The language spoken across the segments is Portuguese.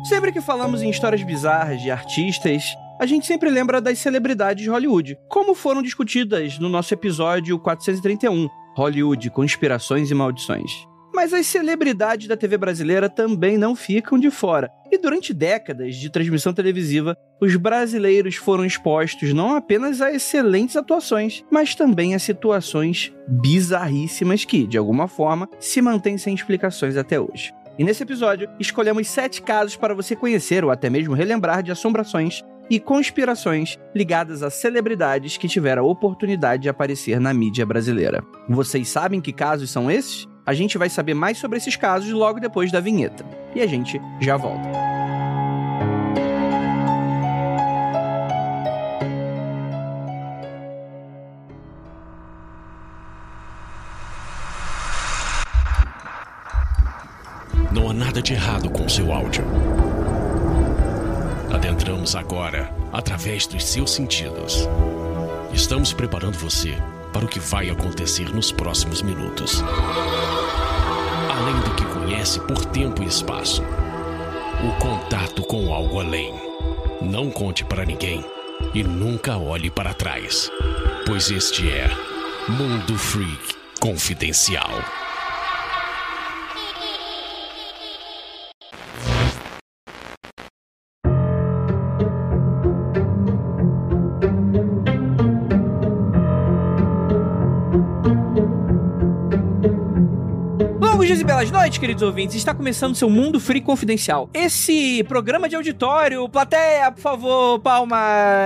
Sempre que falamos em histórias bizarras de artistas, a gente sempre lembra das celebridades de Hollywood, como foram discutidas no nosso episódio 431, Hollywood, Conspirações e Maldições. Mas as celebridades da TV brasileira também não ficam de fora. E durante décadas de transmissão televisiva, os brasileiros foram expostos não apenas a excelentes atuações, mas também a situações bizarríssimas que, de alguma forma, se mantêm sem explicações até hoje. E nesse episódio, escolhemos 7 casos para você conhecer ou até mesmo relembrar de assombrações e conspirações ligadas a celebridades que tiveram a oportunidade de aparecer na mídia brasileira. Vocês sabem que casos são esses? A gente vai saber mais sobre esses casos logo depois da vinheta. E a gente já volta. Não há nada de errado com seu áudio. Adentramos agora através dos seus sentidos. Estamos preparando você para o que vai acontecer nos próximos minutos. Além do que conhece por tempo e espaço, o contato com algo além. Não conte para ninguém e nunca olhe para trás, pois este é Mundo Freak Confidencial. Bons dias e belas noites, queridos ouvintes. Está começando seu Mundo Free Confidencial. Esse programa de auditório, plateia, por favor, palmas.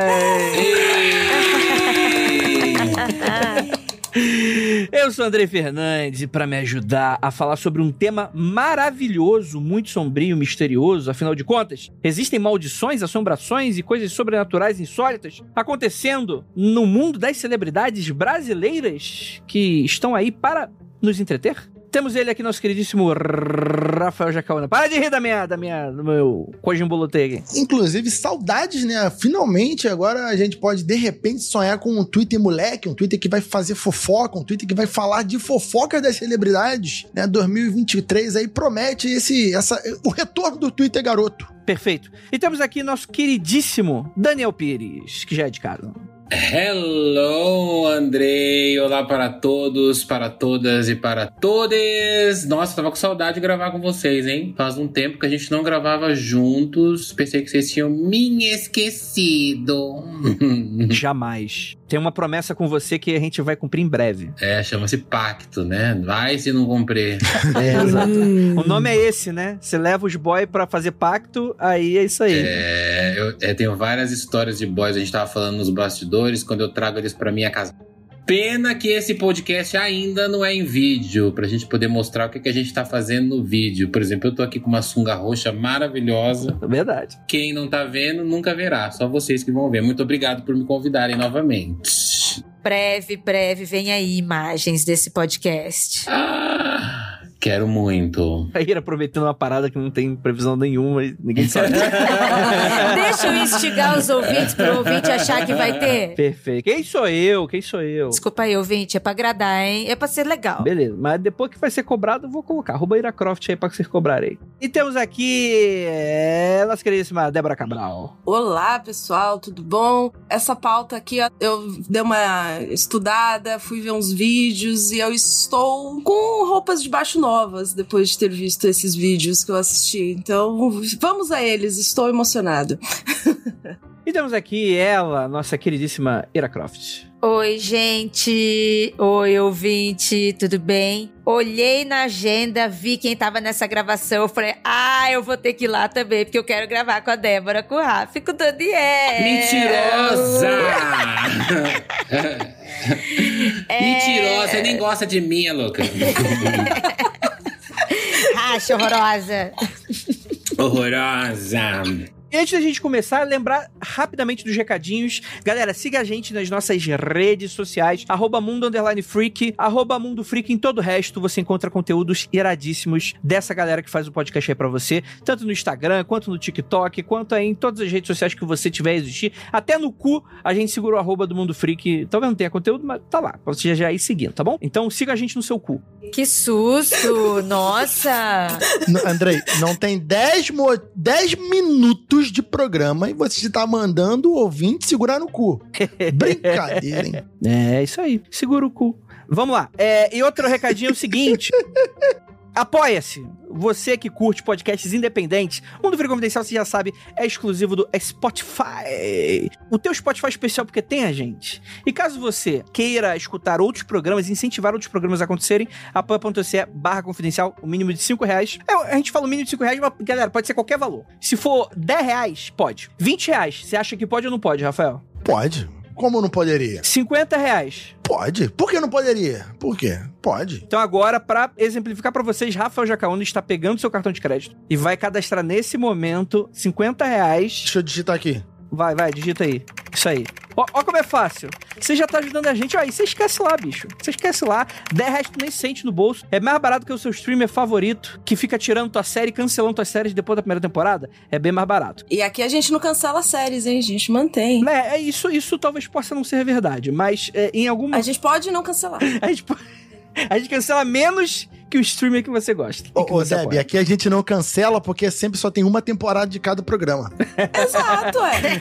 Eu sou Andrei Fernandes e para me ajudar a falar sobre um tema maravilhoso, muito sombrio, misterioso, afinal de contas, existem maldições, assombrações e coisas sobrenaturais insólitas acontecendo no mundo das celebridades brasileiras que estão aí para nos entreter? Temos ele aqui, nosso queridíssimo Rafael Jacaúna. Para de rir do meu Cojimbolotei. Inclusive, saudades, né? Finalmente, agora a gente pode, de repente, sonhar com um Twitter moleque, um Twitter que vai fazer fofoca, um Twitter que vai falar de fofocas das celebridades, né? 2023 aí promete o retorno do Twitter garoto. Perfeito. E temos aqui nosso queridíssimo Daniel Pires, que já é de casa. Hello, Andrei! Olá para todos, para todas e para todes! Nossa, tava com saudade de gravar com vocês, hein? Faz um tempo que a gente não gravava juntos. Pensei que vocês tinham me esquecido. Jamais. Tem uma promessa com você que a gente vai cumprir em breve. Chama-se pacto, né? Vai se não cumprir. Exato. O nome é esse, né? Você leva os boys pra fazer pacto, aí é isso aí. Eu tenho várias histórias de boys. A gente tava falando nos bastidores, quando eu trago eles pra minha casa. Pena que esse podcast ainda não é em vídeo, pra gente poder mostrar o que a gente tá fazendo no vídeo. Por exemplo, eu tô aqui com uma sunga roxa maravilhosa. Verdade. Quem não tá vendo, nunca verá. Só vocês que vão ver. Muito obrigado por me convidarem novamente. Breve, vem aí imagens desse podcast. Quero muito. A Ira prometendo uma parada que não tem previsão nenhuma e ninguém sabe. Deixa eu instigar os ouvintes para o ouvinte achar que vai ter. Perfeito. Quem sou eu? Desculpa aí, ouvinte. É pra agradar, hein? É pra ser legal. Beleza. Mas depois que vai ser cobrado, eu vou colocar. Arroba Ira Croft aí pra vocês cobrarem. E temos aqui nossa queridíssima Débora Cabral. Olá, pessoal. Tudo bom? Essa pauta aqui, eu dei uma estudada, fui ver uns vídeos e eu estou com roupas de baixo novas depois de ter visto esses vídeos que eu assisti. Então, vamos a eles. Estou emocionado. E temos aqui ela, nossa queridíssima Ira Croft. Oi, gente. Oi, ouvinte. Tudo bem? Olhei na agenda, vi quem tava nessa gravação. Eu falei, eu vou ter que ir lá também, porque eu quero gravar com a Débora, com o Rafa e com o Daniel. Mentirosa! Mentirosa, você nem gosta de mim, louca. Racha horrorosa. Horrorosa. E antes da gente começar, lembrar rapidamente dos recadinhos. Galera, siga a gente nas nossas redes sociais, @mundo_freak, @mundofreak. Em todo o resto, você encontra conteúdos iradíssimos dessa galera que faz o podcast aí pra você, tanto no Instagram, quanto no TikTok, quanto aí em todas as redes sociais que você tiver a existir. Até no cu, a gente segura o @ do Mundo Freak. Talvez não tenha conteúdo, mas tá lá, pra você já ir seguindo, tá bom? Então siga a gente no seu cu. Que susto! Nossa! Andrei, não tem 10 minutos de programa e você tá mandando o ouvinte segurar no cu. Brincadeira, hein? É, isso aí. Segura o cu. Vamos lá. E outro recadinho é o seguinte. Apoia-se. Você que curte podcasts independentes, Mundo Freak Confidencial, você já sabe, é exclusivo do Spotify. O teu Spotify é especial porque tem a gente. E caso você queira escutar outros programas, incentivar outros programas a acontecerem, apoia.se/confidencial, o mínimo de R$5. A gente fala o mínimo de R$5, mas, galera, pode ser qualquer valor. Se for R$10, pode. R$20, você acha que pode ou não pode, Rafael? Pode. Como não poderia? R$50. Pode. Por que não poderia? Por quê? Pode. Então agora, pra exemplificar pra vocês, Rafael Jacaúna está pegando seu cartão de crédito e vai cadastrar nesse momento R$50. Deixa eu digitar aqui. Vai, digita aí. Isso aí. Ó como é fácil. Você já tá ajudando a gente, ó, e você esquece lá, bicho. Você esquece lá, R$10 tu nem sente no bolso. É mais barato que o seu streamer favorito, que fica tirando tua série e cancelando tuas séries depois da primeira temporada. É bem mais barato. E aqui a gente não cancela séries, hein? A gente mantém. Isso talvez possa não ser verdade, mas em algum momento... A gente pode não cancelar. A gente cancela menos que o streamer que você gosta. Ô, Debbie, aqui a gente não cancela porque sempre só tem uma temporada de cada programa. Exato,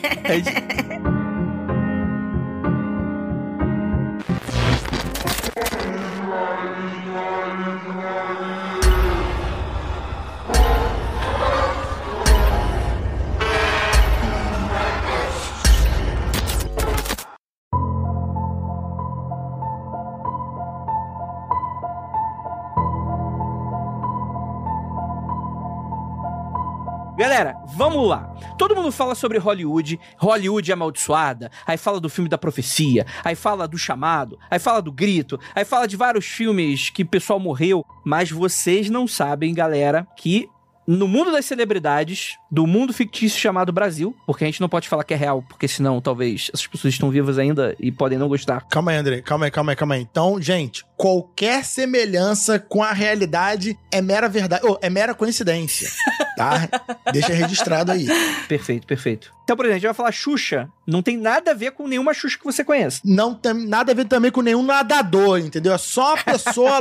Galera, vamos lá. Todo mundo fala sobre Hollywood amaldiçoada, aí fala do filme da profecia, aí fala do chamado, aí fala do grito, aí fala de vários filmes que o pessoal morreu, mas vocês não sabem, galera, que no mundo das celebridades, do mundo fictício chamado Brasil, porque a gente não pode falar que é real, porque senão talvez essas pessoas estão vivas ainda e podem não gostar. Calma aí, André, calma aí. Então, gente, qualquer semelhança com a realidade é mera verdade, é mera coincidência, tá? Deixa registrado aí. Perfeito. Então, por exemplo, a gente vai falar Xuxa, não tem nada a ver com nenhuma Xuxa que você conhece. Não tem nada a ver também com nenhum nadador, entendeu? É só uma pessoa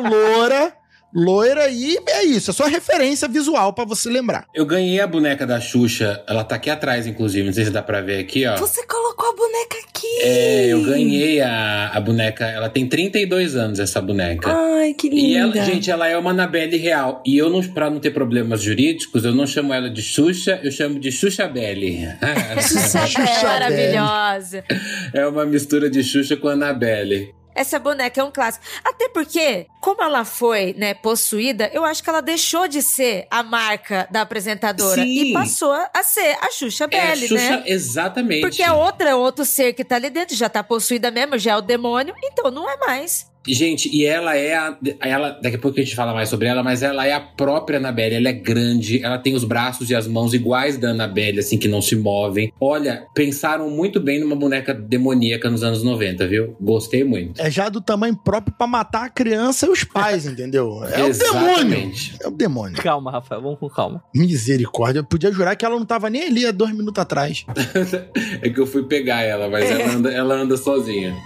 loira e é isso, é só referência visual pra você lembrar. Eu ganhei a boneca da Xuxa, ela tá aqui atrás, inclusive, não sei se dá pra ver aqui, ó. Você colocou a boneca aqui! Eu ganhei a boneca, ela tem 32 anos, essa boneca. Ai, que linda! E ela, gente, ela é uma Annabelle real, e eu, pra não ter problemas jurídicos, eu não chamo ela de Xuxa, eu chamo de Xuxabelle. Xuxa maravilhosa! É uma mistura de Xuxa com Annabelle. Essa boneca é um clássico. Até porque, como ela foi, né, possuída, eu acho que ela deixou de ser a marca da apresentadora. Sim. E passou a ser a Xuxabelle, né? Exatamente. Porque é outro ser que tá ali dentro, já tá possuída mesmo, já é o demônio, então não é mais. Gente, e ela é daqui a pouco a gente fala mais sobre ela, mas ela é a própria Annabelle, ela é grande, ela tem os braços e as mãos iguais da Annabelle, assim, que não se movem. Olha, pensaram muito bem numa boneca demoníaca nos anos 90, viu? Gostei muito. É já do tamanho próprio pra matar a criança e os pais, entendeu? É Exatamente. o demônio. Calma, Rafael, vamos com calma. Misericórdia, eu podia jurar que ela não tava nem ali há 2 minutos atrás. É que eu fui pegar ela, mas ela anda sozinha.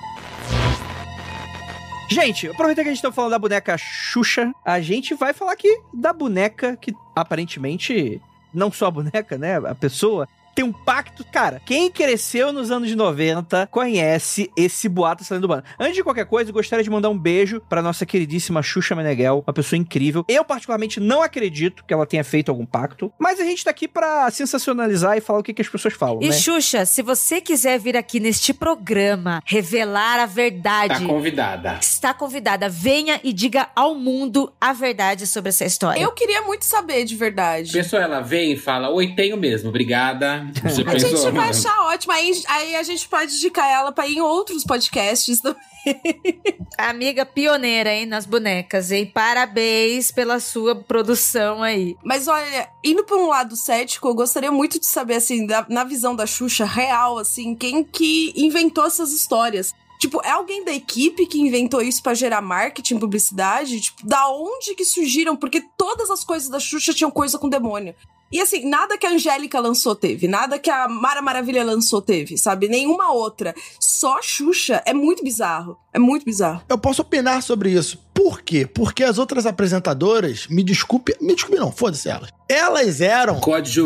Gente, aproveitando que a gente tá falando da boneca Xuxa, a gente vai falar aqui da boneca que aparentemente, não só a boneca, né, a pessoa, tem um pacto. Cara, quem cresceu nos anos 90 conhece esse boato saindo do bando. Antes de qualquer coisa, eu gostaria de mandar um beijo pra nossa queridíssima Xuxa Meneghel, uma pessoa incrível. Eu, particularmente, não acredito que ela tenha feito algum pacto, mas a gente tá aqui pra sensacionalizar e falar o que as pessoas falam, E né? Xuxa, se você quiser vir aqui neste programa revelar a verdade... Tá convidada. Está convidada. Venha e diga ao mundo a verdade sobre essa história. Eu queria muito saber de verdade. Pessoa, ela vem e fala, oi, tenho mesmo, obrigada. né? Você A pensou? gente vai achar ótimo. Aí a gente pode indicar ela pra ir em outros podcasts também. Amiga pioneira, hein, nas bonecas, hein? Parabéns pela sua produção aí. Mas olha, indo pra um lado cético, eu gostaria muito de saber, assim, na visão da Xuxa real, assim, quem que inventou essas histórias. Tipo, é alguém da equipe que inventou isso pra gerar marketing, publicidade? Tipo, da onde que surgiram? Porque todas as coisas da Xuxa tinham coisa com demônio. E assim, nada que a Angélica lançou teve, nada que a Mara Maravilha lançou teve, sabe? Nenhuma outra. Só a Xuxa é muito bizarro. É muito bizarro. Eu posso opinar sobre isso. Por quê? Porque as outras apresentadoras, me desculpe não, foda-se elas. Elas eram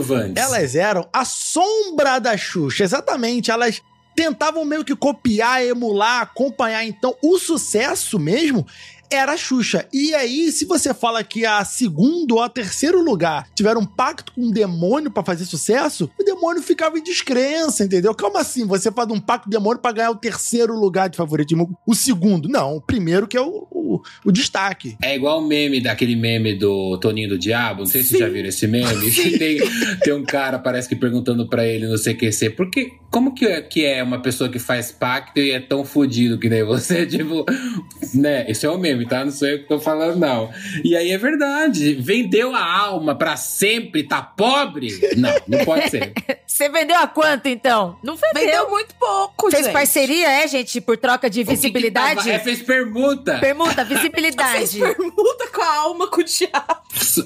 a sombra da Xuxa, exatamente. Elas tentavam meio que copiar, emular, acompanhar. Então, o sucesso mesmo era a Xuxa. E aí, se você fala que a segundo ou a terceiro lugar tiveram um pacto com um demônio pra fazer sucesso, o demônio ficava em descrença, entendeu? Como assim? Você faz um pacto com o demônio pra ganhar o terceiro lugar de favoritismo? O segundo? Não, o primeiro que é o destaque. É igual o meme, daquele meme do Toninho do Diabo. Não sei se vocês já viram esse meme. Tem um cara, parece que perguntando pra ele no CQC, como que é uma pessoa que faz pacto e é tão fodido que nem você? Tipo, né? Esse é o meme, tá? Não sou eu que tô falando, não. E aí é verdade. Vendeu a alma pra sempre, tá pobre? Não pode ser. Você vendeu a quanto, então? Não vendeu. Vendeu muito pouco, Fez gente. parceria, gente, por troca de visibilidade? Fez permuta. Permuta, visibilidade. Fez permuta com a alma, com o diabo.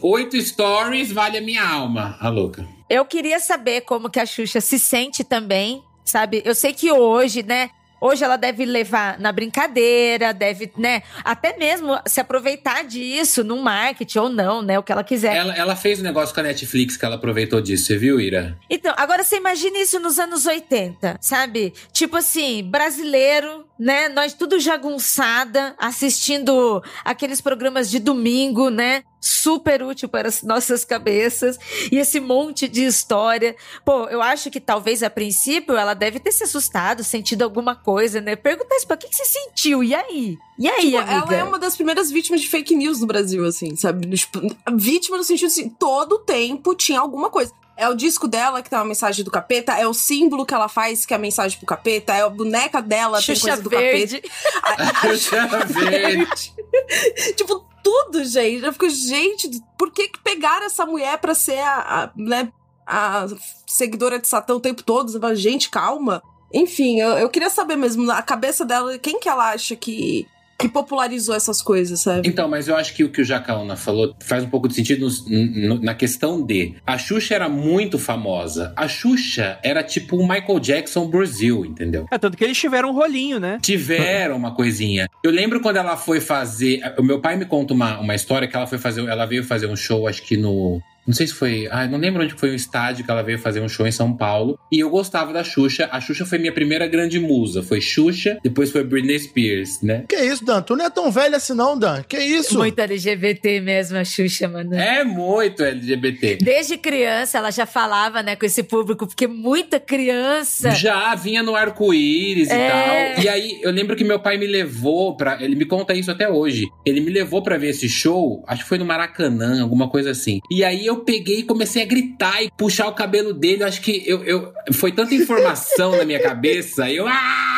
8 stories vale a minha alma, a louca. Eu queria saber como que a Xuxa se sente também, sabe? Eu sei que hoje, né? Hoje ela deve levar na brincadeira, deve, né? Até mesmo se aproveitar disso num marketing ou não, né? O que ela quiser. Ela fez um negócio com a Netflix que ela aproveitou disso, você viu, Ira? Então, agora você imagina isso nos anos 80, sabe? Tipo assim, brasileiro, né? Nós tudo jagunçada, assistindo aqueles programas de domingo, né? Super útil para as nossas cabeças. E esse monte de história. Pô, eu acho que talvez a princípio ela deve ter se assustado, sentido alguma coisa, né? Perguntar isso, pra que você sentiu? E aí? E aí, tipo, amiga? ela é uma das primeiras vítimas de fake news no Brasil, assim, sabe? Tipo, vítima no sentido assim, todo tempo tinha alguma coisa. É o disco dela que tem uma mensagem do capeta, é o símbolo que ela faz que é a mensagem pro capeta, é a boneca dela Xuxa tem coisa do verde. capeta. Xuxa verde. Tipo, tudo, gente. Eu fico, gente, por que pegaram essa mulher pra ser né, a seguidora de Satã o tempo todo? Você fala, gente, calma. Enfim, eu queria saber mesmo, na cabeça dela, quem que ela acha que popularizou essas coisas, sabe? Então, mas eu acho que o que o Jacaúna falou faz um pouco de sentido na questão de... A Xuxa era muito famosa. A Xuxa era tipo o Michael Jackson Brasil, entendeu? É, tanto que eles tiveram um rolinho, né? Tiveram uma coisinha. Eu lembro quando ela foi fazer... O meu pai me conta uma história que ela veio fazer um show, acho que no... Não sei se foi... não lembro onde foi o estádio que ela veio fazer um show em São Paulo. E eu gostava da Xuxa. A Xuxa foi minha primeira grande musa. Foi Xuxa, depois foi Britney Spears, né? Que isso, Dan? Tu não é tão velho assim não, Dan. Que isso? Muito LGBT mesmo, a Xuxa, mano. É muito LGBT. Desde criança ela já falava, né, com esse público, porque muita criança... Já vinha no arco-íris e tal. E aí, eu lembro que meu pai me levou pra... Ele me conta isso até hoje. Ele me levou pra ver esse show, acho que foi no Maracanã, alguma coisa assim. E aí eu peguei e comecei a gritar e puxar o cabelo dele. Acho que foi tanta informação na minha cabeça. E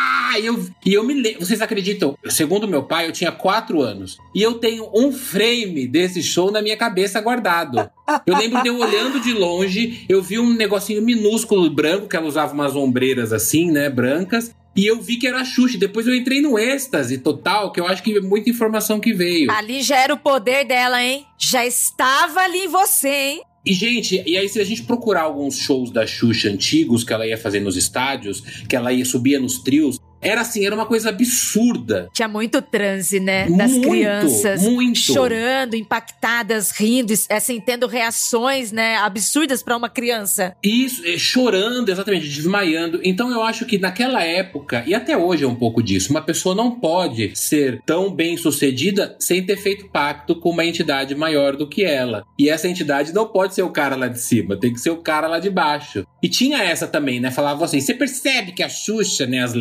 eu me lembro. Vocês acreditam? Segundo meu pai, eu tinha 4 anos. E eu tenho um frame desse show na minha cabeça guardado. Eu lembro de eu olhando de longe, eu vi um negocinho minúsculo branco, que ela usava umas ombreiras assim, né, brancas. E eu vi que era a Xuxa. Depois eu entrei no êxtase total, que eu acho que é muita informação que veio. Ali já era o poder dela, hein? Já estava ali em você, hein? E, gente, e aí se a gente procurar alguns shows da Xuxa antigos que ela ia fazer nos estádios, que ela subia nos trios, era assim, era uma coisa absurda. Tinha muito transe, né? Das crianças chorando, impactadas, rindo, assim, tendo reações, né, absurdas pra uma criança. Isso, chorando, exatamente, desmaiando. Então eu acho que naquela época, e até hoje é um pouco disso, uma pessoa não pode ser tão bem sucedida sem ter feito pacto com uma entidade maior do que ela. E essa entidade não pode ser o cara lá de cima, tem que ser o cara lá de baixo. E tinha essa também, né? Falavam assim, você percebe que a Xuxa, né, as lendas, né?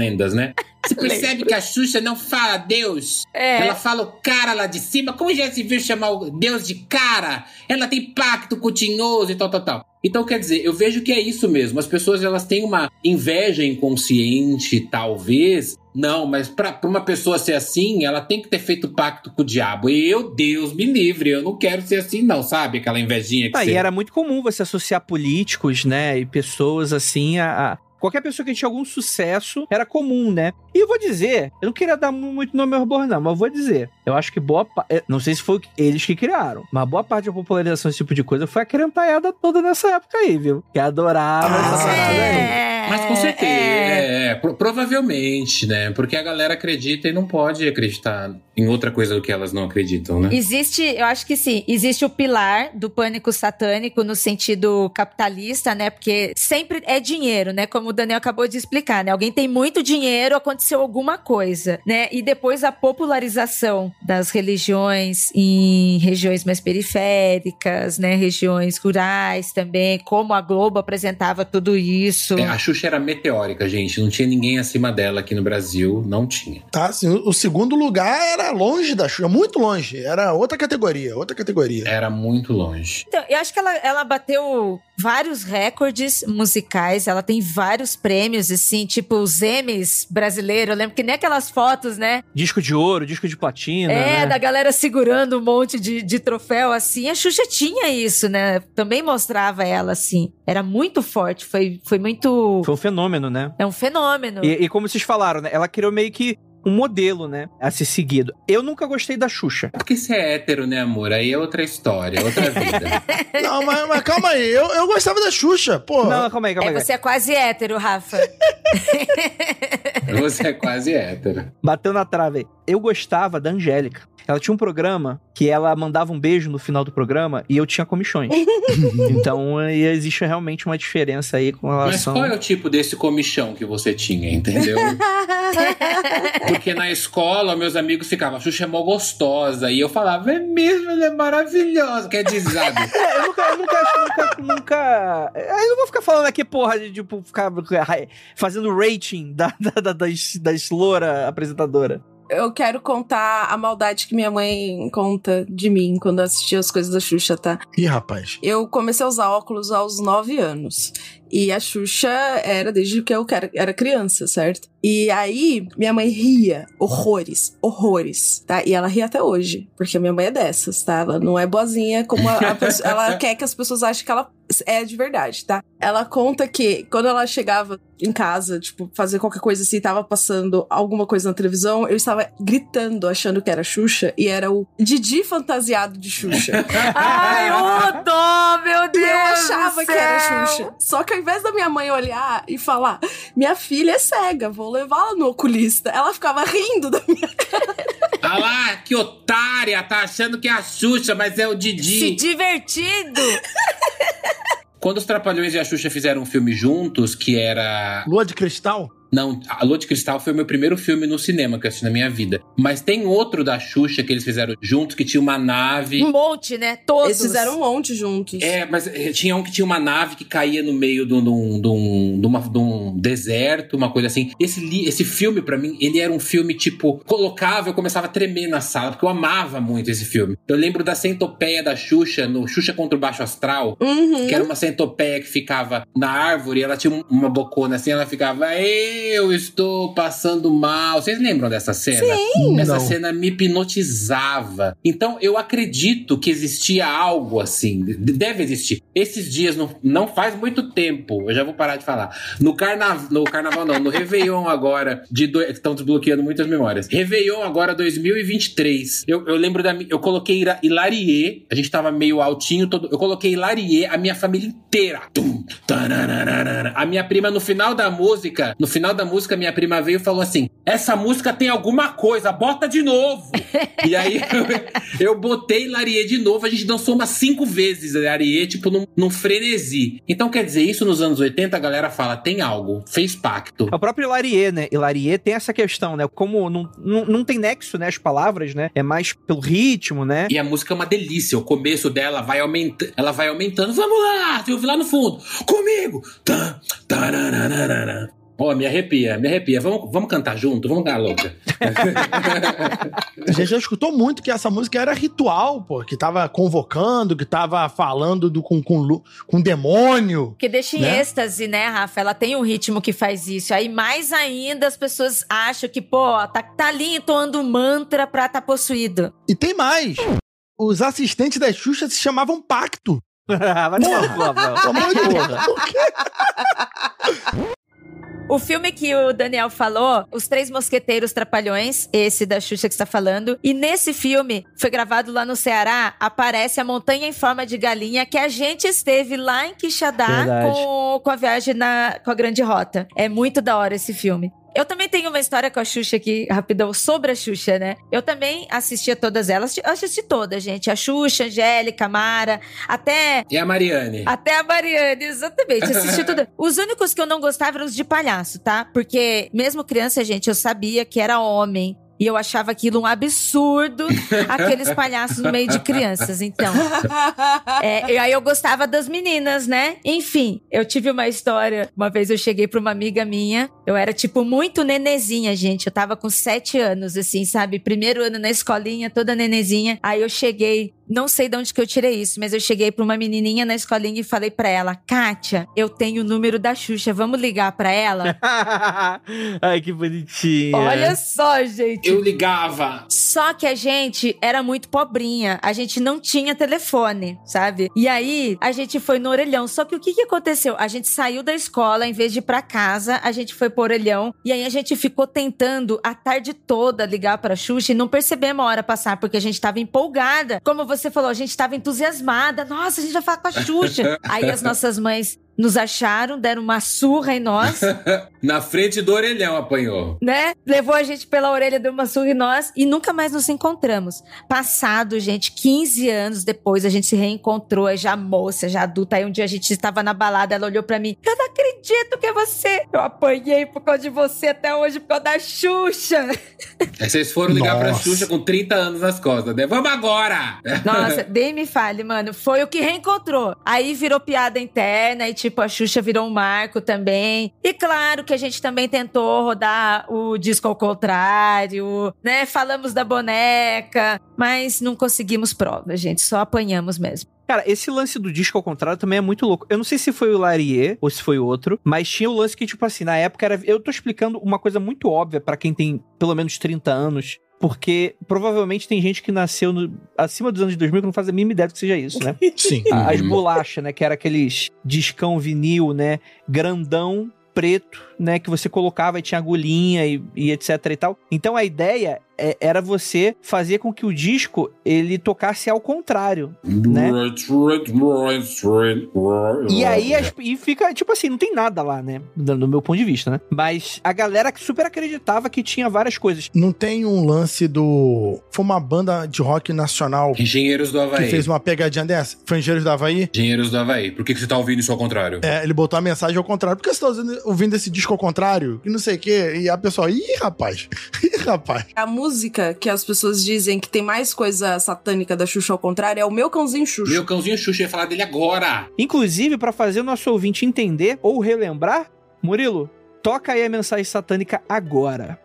né? Você percebe que a Xuxa não fala Deus? Ela fala o cara lá de cima. Como já se viu chamar o Deus de cara? Ela tem pacto com o tinhoso e tal. Então, quer dizer, eu vejo que é isso mesmo. As pessoas, elas têm uma inveja inconsciente, talvez. Não, mas pra uma pessoa ser assim, ela tem que ter feito pacto com o diabo. Deus me livre, eu não quero ser assim não, sabe? Aquela invejinha que E era muito comum você associar políticos, né, e pessoas assim a... Qualquer pessoa que tinha algum sucesso era comum, né? E eu vou dizer, eu não queria dar muito nome ao Arbor, não, mas eu vou dizer. Eu acho que não sei se foi eles que criaram, mas boa parte da popularização desse tipo de coisa foi a crentaiada toda nessa época aí, viu? Que adorava essa parada aí. Mas com certeza, provavelmente, né? Porque a galera acredita e não pode acreditar em outra coisa do que elas não acreditam, né? Eu acho que sim, existe o pilar do pânico satânico no sentido capitalista, né? Porque sempre é dinheiro, né? Como o Daniel acabou de explicar, né? Alguém tem muito dinheiro, aconteceu alguma coisa, né? E depois a popularização das religiões em regiões mais periféricas, né? Regiões rurais também, como a Globo apresentava tudo isso. A Xuxa era meteórica, gente. Não tinha ninguém acima dela aqui no Brasil. Não tinha. Tá, assim, o segundo lugar era longe da Xuxa, muito longe. Era outra categoria. Era muito longe. Então, eu acho que ela bateu vários recordes musicais, ela tem vários prêmios, assim, tipo os Emmys brasileiros. Eu lembro que nem aquelas fotos, né? Disco de ouro, disco de platina, né? Da galera segurando um monte de troféu, assim. A Xuxa tinha isso, né? Também mostrava ela, assim. Era muito forte, foi muito... Foi um fenômeno, né? É um fenômeno. E como vocês falaram, né? Ela criou meio que um modelo, né, a ser seguido. Eu nunca gostei da Xuxa. Porque você é hétero, né, amor? Aí é outra história, outra vida. Não, mas calma aí. Eu gostava da Xuxa, porra. Não, calma aí. Você é quase hétero, Rafa. Você é quase hétero. Bateu na trave aí. Eu gostava da Angélica. Ela tinha um programa que ela mandava um beijo no final do programa e eu tinha comichões. Então, existe realmente uma diferença aí com relação... Mas qual é o tipo desse comichão que você tinha, entendeu? Porque na escola, meus amigos ficavam, a Xuxa é mó gostosa. E eu falava, é mesmo, ela é maravilhosa. Quer dizer, sabe? Eu nunca... Eu não vou ficar falando aqui, porra, de tipo, ficar fazendo rating das loura apresentadora. Eu quero contar a maldade que minha mãe conta de mim quando assistia as coisas da Xuxa, tá? Ih, rapaz. Eu comecei a usar óculos aos 9 anos. E a Xuxa era desde que eu era criança, certo? E aí, minha mãe ria horrores, tá? E ela ri até hoje, porque a minha mãe é dessas, tá? Ela não é boazinha como ela quer que as pessoas achem que ela é de verdade, tá? Ela conta que quando ela chegava em casa, tipo, fazer qualquer coisa assim, tava passando alguma coisa na televisão, eu estava gritando, achando que era Xuxa, e era o Didi fantasiado de Xuxa. Ai, ô dó, meu Deus! E eu achava que era Xuxa. Só que ao invés da minha mãe olhar e falar, minha filha é cega, vou levá-la no oculista, ela ficava rindo da minha cara. Ah lá, que otária, tá achando que é a Xuxa, mas é o Didi. Se divertindo! Quando os Trapalhões e a Xuxa fizeram um filme juntos, que era... Lua de Cristal? Não, a Lua de Cristal foi o meu primeiro filme no cinema que eu assisti na minha vida. Mas tem outro da Xuxa que eles fizeram juntos, que tinha uma nave... Um monte, né? Todos. Eles fizeram um monte juntos. Mas tinha um que tinha uma nave que caía no meio de um deserto, uma coisa assim. Esse filme, pra mim, ele era um filme, tipo, colocava, eu começava a tremer na sala, porque eu amava muito esse filme. Eu lembro da centopeia da Xuxa, no Xuxa contra o Baixo Astral, que era uma centopeia que ficava na árvore, ela tinha uma bocona assim, ela ficava... Eu estou passando mal. Vocês lembram dessa cena? Sim. Essa cena me hipnotizava. Então, eu acredito que existia algo assim. Deve existir. Esses dias, não faz muito tempo, eu já vou parar de falar. No carnaval não, no Réveillon agora, estão desbloqueando muitas memórias. Réveillon agora 2023. Eu lembro eu coloquei Hilarie, a gente tava meio altinho, eu coloquei Hilarie, a minha família inteira. A minha prima, no final da música, minha prima veio e falou assim, essa música tem alguma coisa, bota de novo. E aí eu botei Hilarie de novo, a gente dançou umas 5 vezes Hilarie, tipo num frenesi. Então quer dizer, isso nos anos 80 a galera fala, tem algo, fez pacto. É o próprio Hilarie, né? Hilarie tem essa questão, né? Como não tem nexo, né? As palavras, né? É mais pelo ritmo, né? E a música é uma delícia, o começo dela ela vai aumentando, vamos lá, você ouve lá no fundo, comigo. Pô, me arrepia. Vamos cantar junto? Vamos dar louca. A gente já escutou muito que essa música era ritual, pô. Que tava convocando, que tava falando com demônio. Que deixa em êxtase, né, Rafa? Ela tem um ritmo que faz isso. Aí, mais ainda, as pessoas acham que, pô, tá ali entoando um mantra pra tá possuído. E tem mais. Os assistentes da Xuxa se chamavam Pacto. Vai tomar no cu, Pelo amor de Deus. O filme que o Daniel falou, Os Três Mosqueteiros Trapalhões, esse da Xuxa que você tá falando, e nesse filme, foi gravado lá no Ceará, aparece a montanha em forma de galinha que a gente esteve lá em Quixadá com a viagem com a Grande Rota. É muito da hora esse filme. Eu também tenho uma história com a Xuxa aqui, rapidão, sobre a Xuxa, né? Eu também assistia todas elas. Eu assisti todas, gente. A Xuxa, a Angélica, Mara, até... E a Mariane. Até a Mariane, exatamente. Assisti tudo. Os únicos que eu não gostava eram os de palhaço, tá? Porque, mesmo criança, gente, eu sabia que era homem. E eu achava aquilo um absurdo, aqueles palhaços no meio de crianças, então. E aí eu gostava das meninas, né? Enfim, eu tive uma história. Uma vez eu cheguei pra uma amiga minha, eu era, tipo, muito nenezinha, gente. Eu tava com 7 anos, assim, sabe? Primeiro ano na escolinha, toda nenezinha. Aí eu cheguei... Não sei de onde que eu tirei isso, mas eu cheguei pra uma menininha na escolinha e falei pra ela: Kátia, eu tenho o número da Xuxa, vamos ligar pra ela? Ai, que bonitinha. Olha só, gente. Eu ligava. Só que a gente era muito pobrinha, a gente não tinha telefone, sabe? E aí, a gente foi no orelhão. Só que o que aconteceu? A gente saiu da escola, em vez de ir pra casa, a gente foi pro orelhão. E aí a gente ficou tentando a tarde toda ligar pra Xuxa e não percebemos a hora passar, porque a gente tava empolgada. Como você falou, a gente tava entusiasmada. Nossa, a gente vai falar com a Xuxa. Aí as nossas mães nos acharam, deram uma surra em nós. Na frente do orelhão apanhou. Né? Levou a gente pela orelha, deu uma surra em nós e nunca mais nos encontramos. Passado, gente, 15 anos depois, a gente se reencontrou, já moça, já adulta. Aí um dia a gente estava na balada, ela olhou pra mim: eu não acredito que é você. Eu apanhei por causa de você até hoje, por causa da Xuxa. Aí vocês foram ligar pra Xuxa com 30 anos nas costas, né? Vamos agora! Nossa, nem me fale, mano. Foi o que reencontrou. Aí virou piada interna e tipo, a Xuxa virou um marco também. E claro que a gente também tentou rodar o disco ao contrário, né? Falamos da boneca, mas não conseguimos prova, gente. Só apanhamos mesmo. Cara, esse lance do disco ao contrário também é muito louco. Eu não sei se foi o Larier ou se foi outro, mas tinha o lance que, tipo assim, na época era... Eu tô explicando uma coisa muito óbvia pra quem tem pelo menos 30 anos, porque provavelmente tem gente que nasceu acima dos anos de 2000 que não faz a mínima ideia do que seja isso, né? Sim. As bolachas, né? Que era aqueles discão vinil, né? Grandão, preto, né? Que você colocava e tinha agulhinha e etc e tal. Então a ideia era você fazer com que o disco, ele tocasse ao contrário, né? E aí, e fica, tipo assim, não tem nada lá, né? Do meu ponto de vista, né? Mas a galera que super acreditava que tinha várias coisas. Não tem um lance do... Foi uma banda de rock nacional... Engenheiros do Havaí. Que fez uma pegadinha dessa? Foi Engenheiros do Havaí? Engenheiros do Havaí. Por que você tá ouvindo isso ao contrário? Ele botou a mensagem ao contrário. Por que você tá ouvindo esse disco ao contrário? E não sei o quê. E a pessoa... Ih, rapaz. A música que as pessoas dizem que tem mais coisa satânica da Xuxa ao contrário é o Meu Cãozinho Xuxa. Meu Cãozinho Xuxa, eu ia falar dele agora. Inclusive, pra fazer o nosso ouvinte entender ou relembrar, Murilo, toca aí a mensagem satânica agora.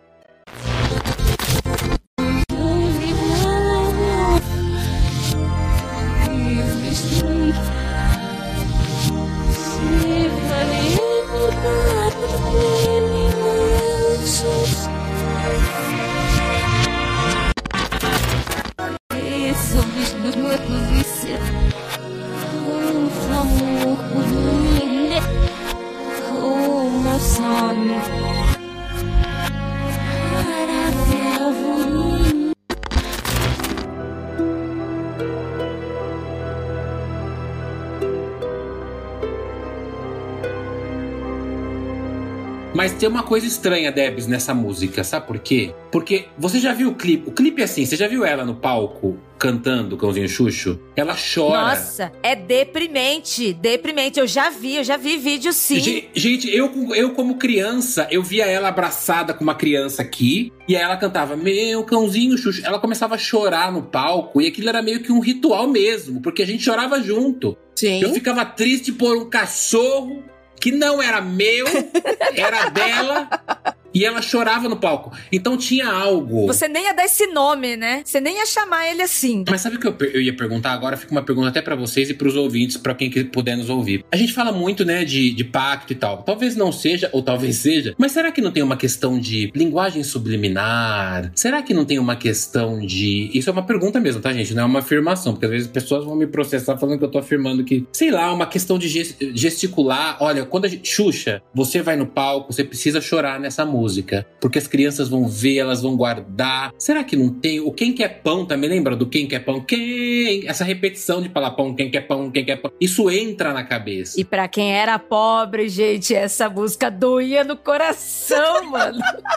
Mas tem uma coisa estranha, Debs, nessa música, sabe por quê? Porque você já viu o clipe? O clipe é assim, você já viu ela no palco cantando Cãozinho Xuxo? Ela chora. Nossa, é deprimente, deprimente. Eu já vi vídeo sim. Gente, eu como criança, eu via ela abraçada com uma criança aqui, e aí ela cantava Meu Cãozinho Xuxo. Ela começava a chorar no palco, e aquilo era meio que um ritual mesmo, porque a gente chorava junto. Sim. Eu ficava triste por um cachorro que não era meu, era dela. E ela chorava no palco. Então tinha algo... Você nem ia dar esse nome, né? Você nem ia chamar ele assim. Mas sabe o que eu ia perguntar agora? Fica uma pergunta até pra vocês e pros ouvintes, pra quem puder nos ouvir. A gente fala muito, né, de pacto e tal. Talvez não seja, ou talvez seja. Mas será que não tem uma questão de linguagem subliminar? Será que não tem uma questão de... Isso é uma pergunta mesmo, tá, gente? Não é uma afirmação. Porque às vezes as pessoas vão me processar falando que eu tô afirmando que... Sei lá, uma questão de gesticular. Olha, quando a gente... Xuxa, você vai no palco, você precisa chorar nessa música. Porque as crianças vão ver, elas vão guardar. Será que não tem? O Quem Quer Pão também, lembra do Quem Quer Pão? Quem? Essa repetição de falar pão, quem quer pão, quem quer pão. Isso entra na cabeça. E pra quem era pobre, gente, essa música doía no coração, mano.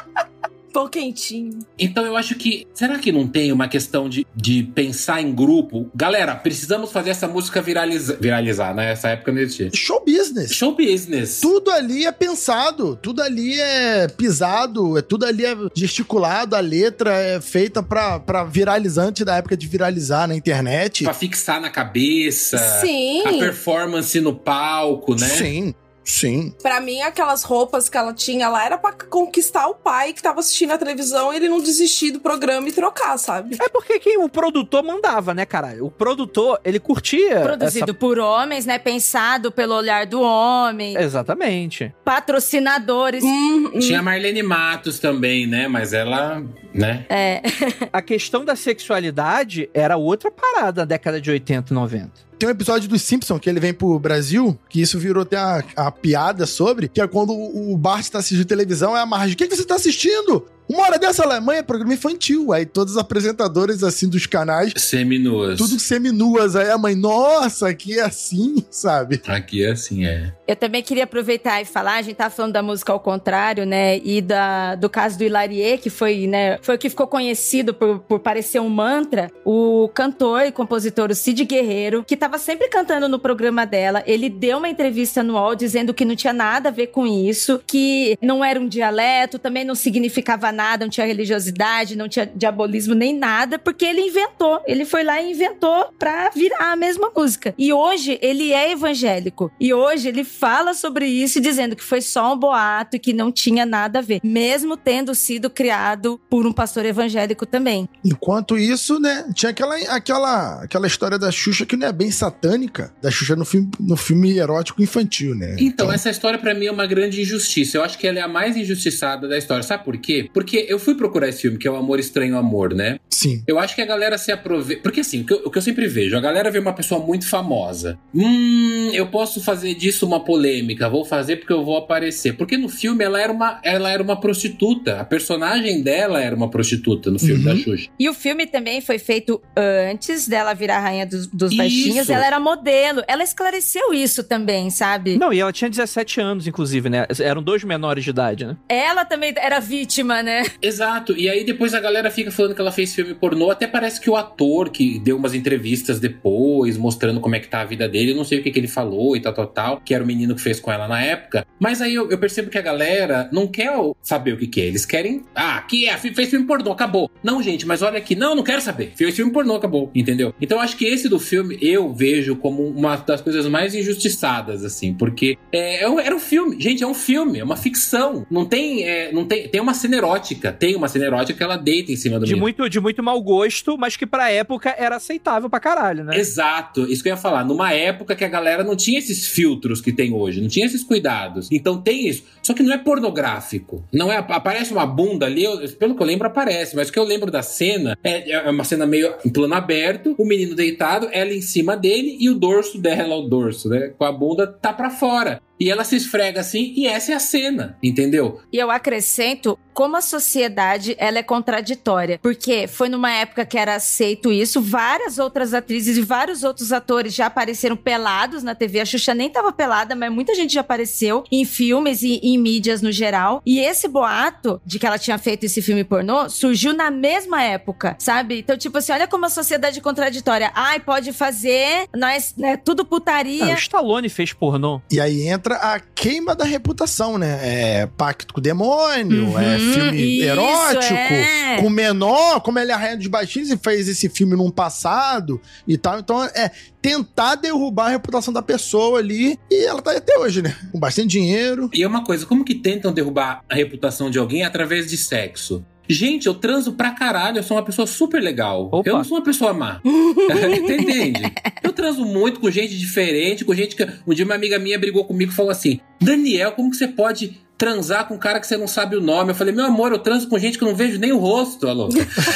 Pão quentinho. Então eu acho que... Será que não tem uma questão de pensar em grupo? Galera, precisamos fazer essa música viralizar, né? Nessa época não existia. Show business. Show business. Tudo ali é pensado, tudo ali é pisado, tudo ali é gesticulado, a letra é feita pra viralizante da época de viralizar na internet. Pra fixar na cabeça. Sim. A performance no palco, né? Sim. Sim. Pra mim, aquelas roupas que ela tinha lá era pra conquistar o pai que tava assistindo a televisão e ele não desistir do programa e trocar, sabe? É porque o produtor mandava, né, caralho? O produtor, ele curtia... Produzido por homens, né? Pensado pelo olhar do homem. Exatamente. Patrocinadores. Tinha a Marlene Matos também, né? Mas ela, né? É. A questão da sexualidade era outra parada na década de 80 e 90. Tem um episódio dos Simpsons que ele vem pro Brasil, que isso virou até a piada sobre, que é quando o Bart tá assistindo televisão, é a Marge, o que você tá assistindo? Uma hora dessa, Alemanha é programa infantil. Aí todos os apresentadores, assim, dos canais... Seminuas. Tudo seminuas. Aí a mãe, nossa, aqui é assim, sabe? Aqui é assim, é. Eu também queria aproveitar e falar, a gente tá falando da música ao contrário, né? E do caso do Hilarie, que foi, né? Foi o que ficou conhecido por parecer um mantra. O cantor e compositor, o Cid Guerreiro, que tava sempre cantando no programa dela, ele deu uma entrevista no UOL dizendo que não tinha nada a ver com isso, que não era um dialeto, também não significava nada, não tinha religiosidade, não tinha diabolismo nem nada, porque ele inventou. Ele foi lá e inventou pra virar a mesma música. E hoje ele é evangélico. E hoje ele fala sobre isso, dizendo que foi só um boato e que não tinha nada a ver, mesmo tendo sido criado por um pastor evangélico também. Enquanto isso, né, tinha aquela história da Xuxa que não é bem satânica, da Xuxa no filme erótico infantil, né? Então, essa história pra mim é uma grande injustiça. Eu acho que ela é a mais injustiçada da história. Sabe por quê? Porque eu fui procurar esse filme, que é o Amor Estranho Amor, né? Sim. Eu acho que a galera se aproveita... Porque assim, o que eu sempre vejo, a galera vê uma pessoa muito famosa. Eu posso fazer disso uma polêmica, vou fazer porque eu vou aparecer. Porque no filme ela era uma prostituta. A personagem dela era uma prostituta no filme da Xuxa. E o filme também foi feito antes dela virar a rainha dos baixinhos. Ela era modelo. Ela esclareceu isso também, sabe? Não, e ela tinha 17 anos, inclusive, né? Eram 2 menores de idade, né? Ela também era vítima, né? Exato, e aí depois a galera fica falando que ela fez filme pornô, até parece que o ator que deu umas entrevistas depois, mostrando como é que tá a vida dele, eu não sei o que ele falou e tal, que era o menino que fez com ela na época, mas aí eu percebo que a galera não quer saber o que é, eles querem, fez filme pornô, acabou. Não, gente, mas olha aqui, não quero saber, fez filme pornô, acabou, entendeu? Então eu acho que esse do filme eu vejo como uma das coisas mais injustiçadas, assim, porque era um filme, gente, é um filme, é uma ficção, não tem uma cena erótica, tem uma cena erótica que ela deita em cima do menino. De muito mau gosto, mas que pra época era aceitável pra caralho, né? Exato, isso que eu ia falar. Numa época que a galera não tinha esses filtros que tem hoje, não tinha esses cuidados. Então tem isso. Só que não é pornográfico. Não é, aparece uma bunda ali, pelo que eu lembro aparece, mas o que eu lembro da cena é uma cena meio em plano aberto, o menino deitado, ela em cima dele e o dorso dela, né? Com a bunda tá pra fora. E ela se esfrega assim, e essa é a cena, entendeu? E eu acrescento como a sociedade ela é contraditória. Porque foi numa época que era aceito isso, várias outras atrizes e vários outros atores já apareceram pelados na TV. A Xuxa nem tava pelada, mas muita gente já apareceu em filmes e em mídias no geral. E esse boato de que ela tinha feito esse filme pornô surgiu na mesma época, sabe? Então, tipo assim, olha como a sociedade é contraditória. Ai, pode fazer, nós, né, tudo putaria. O Stallone fez pornô. E aí entra entra a queima da reputação, né? É pacto com o demônio, é filme isso, erótico, com menor, como ela é a Rainha dos Baixinhos e fez esse filme num passado e tal. Então, tentar derrubar a reputação da pessoa ali, e ela tá aí até hoje, né? Com bastante dinheiro. E é uma coisa, como que tentam derrubar a reputação de alguém através de sexo? Gente, eu transo pra caralho, eu sou uma pessoa super legal. Opa. Eu não sou uma pessoa má. Entende? Eu transo muito com gente diferente, com gente que... Um dia uma amiga minha brigou comigo e falou assim: Daniel, como que você pode transar com um cara que você não sabe o nome? Eu falei: meu amor, eu transo com gente que eu não vejo nem o rosto, alô.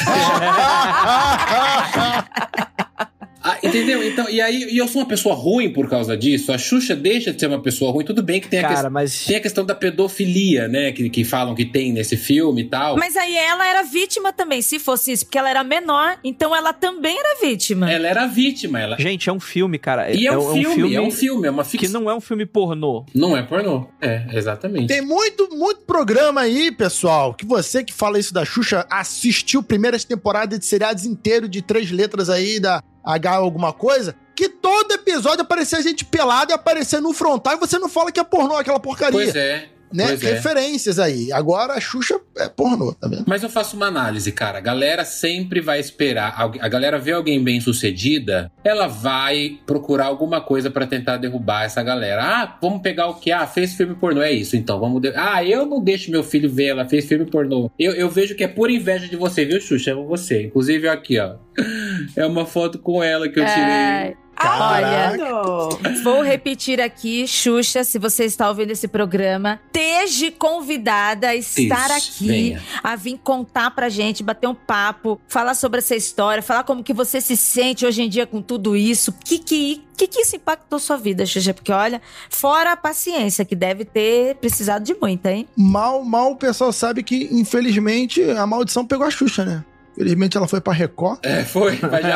Entendeu? Então, e eu sou uma pessoa ruim por causa disso. A Xuxa deixa de ser uma pessoa ruim. Tudo bem que tem tem a questão da pedofilia, né? Que falam que tem nesse filme e tal. Mas aí ela era vítima também, se fosse isso, porque ela era menor, então ela também era vítima. Ela era vítima. Gente, é um filme, cara. E é um filme, é uma ficção. Que não é um filme pornô. Não é pornô. Exatamente. Tem muito programa aí, pessoal, que você que fala isso da Xuxa assistiu primeiras temporadas de seriados inteiros de 3 letras aí da H alguma coisa, que todo episódio aparecia gente pelada e aparecia no frontal e você não fala que é pornô, aquela porcaria. Pois é. Né? Pois Referências aí. Agora a Xuxa é pornô, tá vendo? Mas eu faço uma análise, cara. A galera sempre vai esperar. A galera vê alguém bem sucedida, ela vai procurar alguma coisa pra tentar derrubar essa galera. Vamos pegar o que? Fez filme pornô. É isso, então. Vamos. Eu não deixo meu filho ver, ela fez filme pornô. Eu vejo que é pura inveja de você, viu, Xuxa? Amo você. Inclusive, aqui, ó. É uma foto com ela que eu tirei. Olha, vou repetir aqui, Xuxa, se você está ouvindo esse programa, esteja convidada a estar aqui, venha. A vir contar pra gente, bater um papo, falar sobre essa história, falar como que você se sente hoje em dia com tudo isso, que isso impactou sua vida, Xuxa? Porque olha, fora a paciência, que deve ter precisado de muita, hein? Mal o pessoal sabe que, infelizmente, a maldição pegou a Xuxa, né? Felizmente ela foi pra Record. Foi,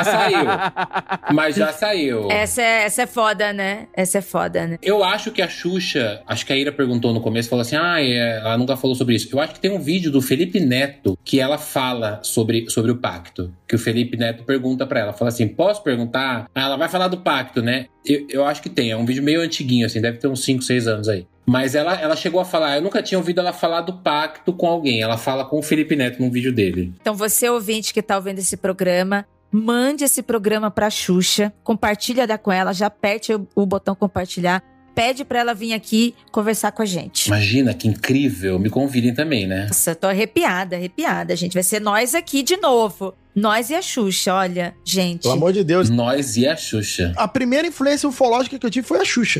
mas já saiu. Essa é foda, né? Essa é foda, né? Eu acho que a Xuxa, acho que a Ira perguntou no começo, falou assim, ela nunca falou sobre isso. Eu acho que tem um vídeo do Felipe Neto que ela fala sobre o pacto. Que o Felipe Neto pergunta pra ela, fala assim, posso perguntar? Ela vai falar do pacto, né? Eu acho que tem, é um vídeo meio antiguinho, assim, deve ter uns 5, 6 anos aí. Mas ela chegou a falar, eu nunca tinha ouvido ela falar do pacto com alguém. Ela fala com o Felipe Neto num vídeo dele. Então você, ouvinte que tá ouvindo esse programa, mande esse programa pra Xuxa, compartilha com ela, já aperte o botão compartilhar, pede pra ela vir aqui conversar com a gente. Imagina, que incrível. Me convidem também, né? Nossa, eu tô arrepiada, gente. Vai ser nós aqui de novo. Nós e a Xuxa, olha, gente. Pelo amor de Deus. Nós e a Xuxa. A primeira influência ufológica que eu tive foi a Xuxa.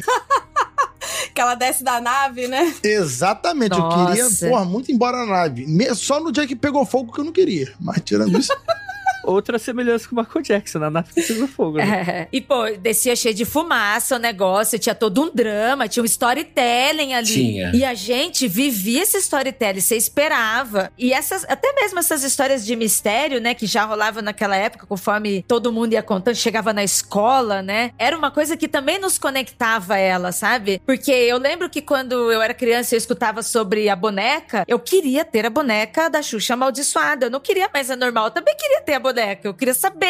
Que ela desce da nave, né? Exatamente. Nossa. Eu queria, muito embora a nave. Só no dia que pegou fogo que eu não queria. Mas tirando isso... Outra semelhança com o Michael Jackson, na nave que pegou fogo, né? E, pô, descia cheio de fumaça o negócio, tinha todo um drama, tinha um storytelling ali. Tinha. E a gente vivia esse storytelling, você esperava. E até mesmo essas histórias de mistério, né, que já rolavam naquela época, conforme todo mundo ia contando, chegava na escola, né? Era uma coisa que também nos conectava a ela, sabe? Porque eu lembro que quando eu era criança eu escutava sobre a boneca, eu queria ter a boneca da Xuxa amaldiçoada. Eu não queria mais a normal, eu também queria ter a boneca. Eu queria saber.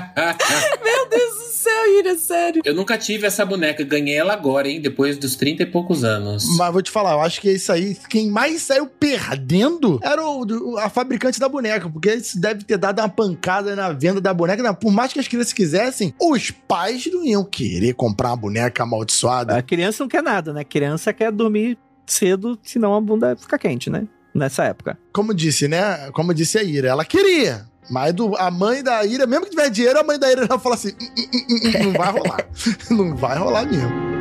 Meu Deus do céu, Ira, sério. Eu nunca tive essa boneca. Ganhei ela agora, hein? Depois dos 30 e poucos anos. Mas vou te falar, eu acho que é isso aí. Quem mais saiu perdendo era a fabricante da boneca. Porque isso deve ter dado uma pancada na venda da boneca. Por mais que as crianças quisessem, os pais não iam querer comprar uma boneca amaldiçoada. A criança não quer nada, né? A criança quer dormir cedo, senão a bunda fica quente, né? Nessa época. Como disse, né? Como disse a Ira, ela queria. Mas a mãe da Ira, mesmo que tiver dinheiro, a mãe da Ira vai falar assim: não vai rolar. Não vai rolar mesmo.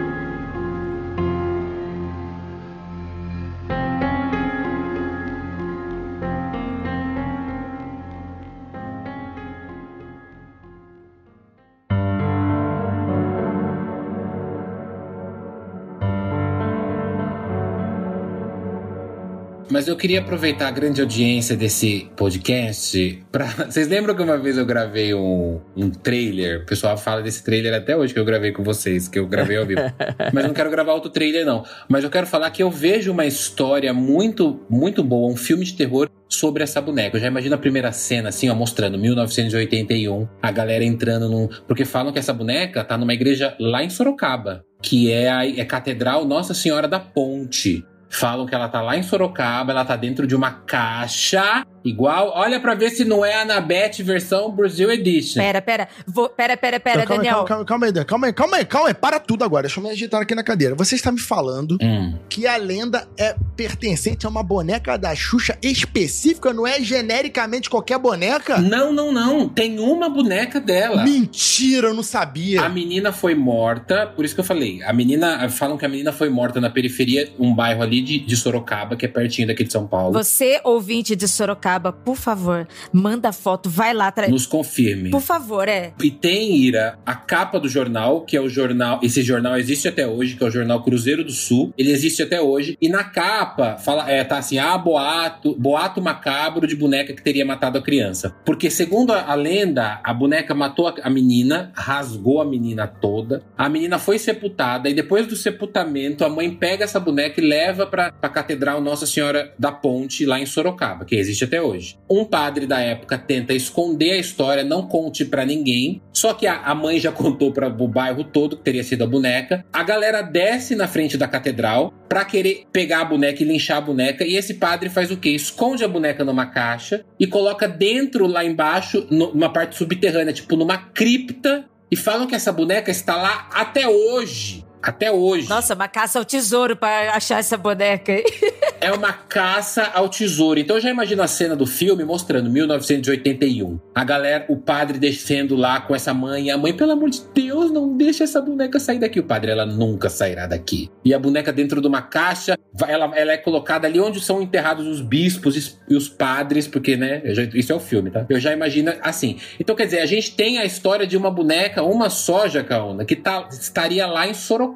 Mas eu queria aproveitar a grande audiência desse podcast pra... Vocês lembram que uma vez eu gravei um trailer? O pessoal fala desse trailer até hoje que eu gravei com vocês, que eu gravei ao vivo. Mas não quero gravar outro trailer, não. Mas eu quero falar que eu vejo uma história muito, muito boa, um filme de terror sobre essa boneca. Eu já imagino a primeira cena, assim, ó, mostrando 1981, a galera entrando num... Porque falam que essa boneca tá numa igreja lá em Sorocaba, que é a Catedral Nossa Senhora da Ponte. Falam que ela tá lá em Sorocaba, ela tá dentro de uma caixa igual... Olha pra ver se não é a Anabete versão Brazil Edition. Pera, Daniel. Calma aí. Para tudo agora. Deixa eu me agitar aqui na cadeira. Você está me falando que a lenda é pertencente a uma boneca da Xuxa específica? Não é genericamente qualquer boneca? Não. Tem uma boneca dela. Mentira, eu não sabia. A menina foi morta, por isso que eu falei. Falam que a menina foi morta na periferia, um bairro ali de Sorocaba, que é pertinho daqui de São Paulo. Você, ouvinte de Sorocaba, por favor, manda foto, vai lá atrás. Nos confirme. Por favor, E tem, Ira, a capa do jornal, que é o jornal... Esse jornal existe até hoje, que é o jornal Cruzeiro do Sul. Ele existe até hoje. E na capa, tá assim, boato macabro de boneca que teria matado a criança. Porque, segundo a lenda, a boneca matou a menina, rasgou a menina toda. A menina foi sepultada e depois do sepultamento, a mãe pega essa boneca e leva pra Catedral Nossa Senhora da Ponte, lá em Sorocaba, que existe até hoje. Um padre da época tenta esconder a história, não conte pra ninguém, só que a mãe já contou para o bairro todo que teria sido a boneca. A galera desce na frente da catedral pra querer pegar a boneca e linchar a boneca, e esse padre faz o quê? Esconde a boneca numa caixa e coloca dentro, lá embaixo, numa parte subterrânea, tipo numa cripta, e falam que essa boneca está lá até hoje. Até hoje. Nossa, uma caça ao tesouro pra achar essa boneca aí. É uma caça ao tesouro. Então eu já imagino a cena do filme mostrando 1981. A galera, o padre descendo lá com essa mãe. E a mãe, pelo amor de Deus, não deixa essa boneca sair daqui. O padre, ela nunca sairá daqui. E a boneca dentro de uma caixa, ela é colocada ali onde são enterrados os bispos e os padres, porque, né, isso é o filme, tá? Eu já imagino assim. Então, quer dizer, a gente tem a história de uma boneca, uma só, Jacaúna, que estaria lá em Sorocaba.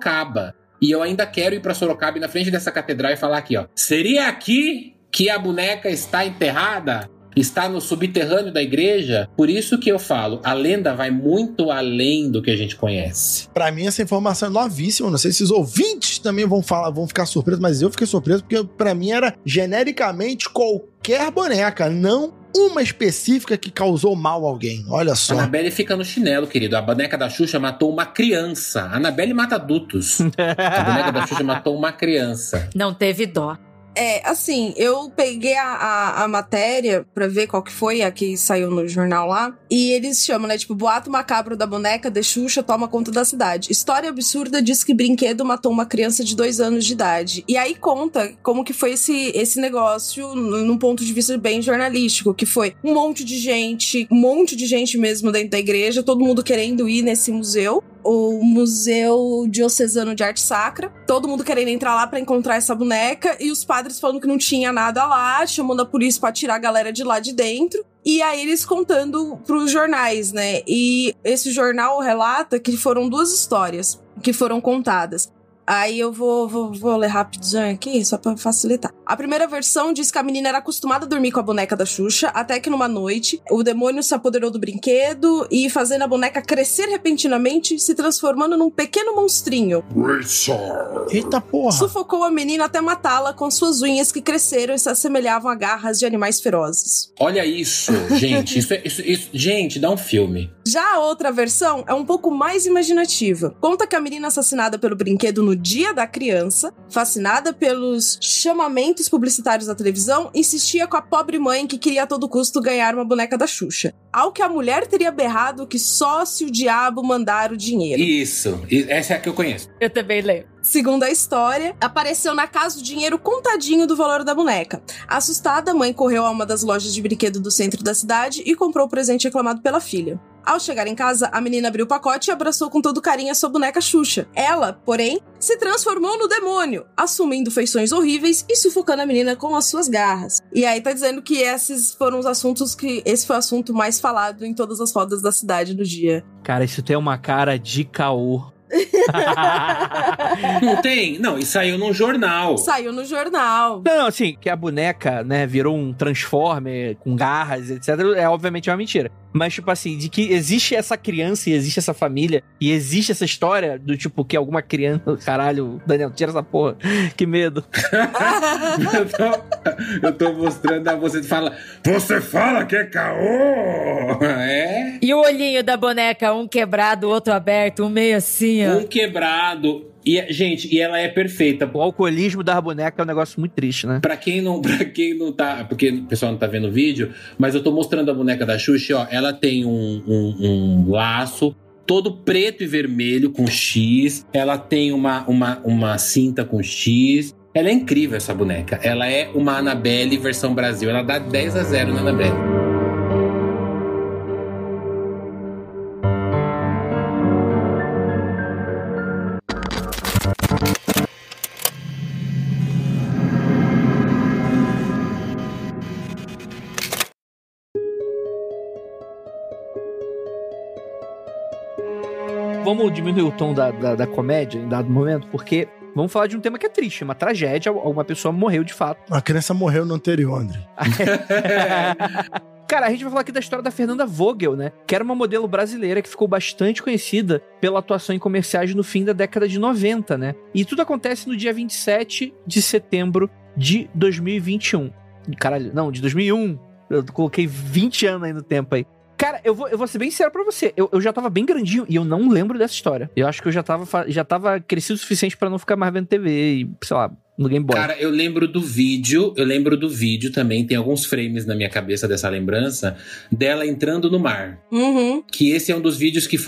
E eu ainda quero ir pra Sorocaba e na frente dessa catedral e falar aqui, ó. Seria aqui que a boneca está enterrada? Está no subterrâneo da igreja? Por isso que eu falo, a lenda vai muito além do que a gente conhece. Pra mim, essa informação é novíssima. Não sei se os ouvintes também vão ficar surpresos, mas eu fiquei surpreso porque pra mim era genericamente qualquer boneca, não uma específica que causou mal a alguém. Olha só. A Anabelle fica no chinelo, querido. A boneca da Xuxa matou uma criança. A Anabelle mata adultos. A boneca da Xuxa matou uma criança. Não teve dó. Assim, eu peguei a matéria pra ver qual que foi a que saiu no jornal lá, e eles chamam, né, tipo, boato macabro da boneca de Xuxa toma conta da cidade. História absurda diz que brinquedo matou uma criança de 2 anos de idade. E aí conta como que foi esse negócio num ponto de vista bem jornalístico, que foi um monte de gente mesmo dentro da igreja, todo mundo querendo ir nesse museu. O Museu Diocesano de Arte Sacra, todo mundo querendo entrar lá pra encontrar essa boneca, e os padres falando que não tinha nada lá, chamando a polícia pra tirar a galera de lá de dentro, e aí eles contando pros jornais, né? E esse jornal relata que foram 2 histórias que foram contadas. Aí eu vou ler rapidinho aqui, só pra facilitar. A primeira versão diz que a menina era acostumada a dormir com a boneca da Xuxa, até que numa noite, o demônio se apoderou do brinquedo e fazendo a boneca crescer repentinamente, se transformando num pequeno monstrinho. Eita porra! Sufocou a menina até matá-la com suas unhas que cresceram e se assemelhavam a garras de animais ferozes. Olha isso, gente. Isso, gente, dá um filme. Já a outra versão é um pouco mais imaginativa. Conta que a menina assassinada pelo brinquedo no dia da criança, fascinada pelos chamamentos publicitários da televisão, insistia com a pobre mãe que queria a todo custo ganhar uma boneca da Xuxa. Ao que a mulher teria berrado que só se o diabo mandar o dinheiro. Isso, essa é a que eu conheço. Eu também lembro. Segundo a história, apareceu na casa o dinheiro contadinho do valor da boneca. Assustada, a mãe correu a uma das lojas de brinquedo do centro da cidade e comprou o presente reclamado pela filha. Ao chegar em casa, a menina abriu o pacote e abraçou com todo carinho a sua boneca Xuxa. Ela, porém, se transformou no demônio, assumindo feições horríveis e sufocando a menina com as suas garras. E aí tá dizendo que esses foram os assuntos esse foi o assunto mais falado em todas as rodas da cidade no dia. Cara, isso tem uma cara de caô. Não tem? Não, e saiu num jornal. Saiu no jornal. Não, assim, que a boneca, né, virou um Transformer com garras, etc., é obviamente uma mentira. Mas, tipo assim, de que existe essa criança e existe essa família e existe essa história do tipo que alguma criança... Caralho, Daniel, tira essa porra. Que medo. Eu tô mostrando a você e fala... Você fala que é caô! É? E o olhinho da boneca, um quebrado, o outro aberto, um meio assim, ó. Um quebrado... E, gente, e ela é perfeita. O alcoolismo da boneca é um negócio muito triste, né? Pra quem não tá... Porque o pessoal não tá vendo o vídeo, mas eu tô mostrando a boneca da Xuxa, ó. Ela tem um laço todo preto e vermelho com X. Ela tem uma cinta com X. Ela é incrível, essa boneca. Ela é uma Annabelle versão Brasil. Ela dá 10-0 na Annabelle. Vamos diminuir o tom da comédia em dado momento, porque vamos falar de um tema que é triste, uma tragédia, uma pessoa morreu de fato. Uma criança morreu no anterior, André. Cara, a gente vai falar aqui da história da Fernanda Vogel, né? Que era uma modelo brasileira que ficou bastante conhecida pela atuação em comerciais no fim da década de 90, né? E tudo acontece no dia 27 de setembro de 2021. Caralho, não, de 2001. Eu coloquei 20 anos aí no tempo aí. Cara, eu vou ser bem sincero pra você. Eu já tava bem grandinho e eu não lembro dessa história. Eu acho que eu já tava crescido o suficiente pra não ficar mais vendo TV e, sei lá, no Game Boy. Cara, eu lembro do vídeo também, tem alguns frames na minha cabeça dessa lembrança, dela entrando no mar. Uhum. Que esse é um dos vídeos que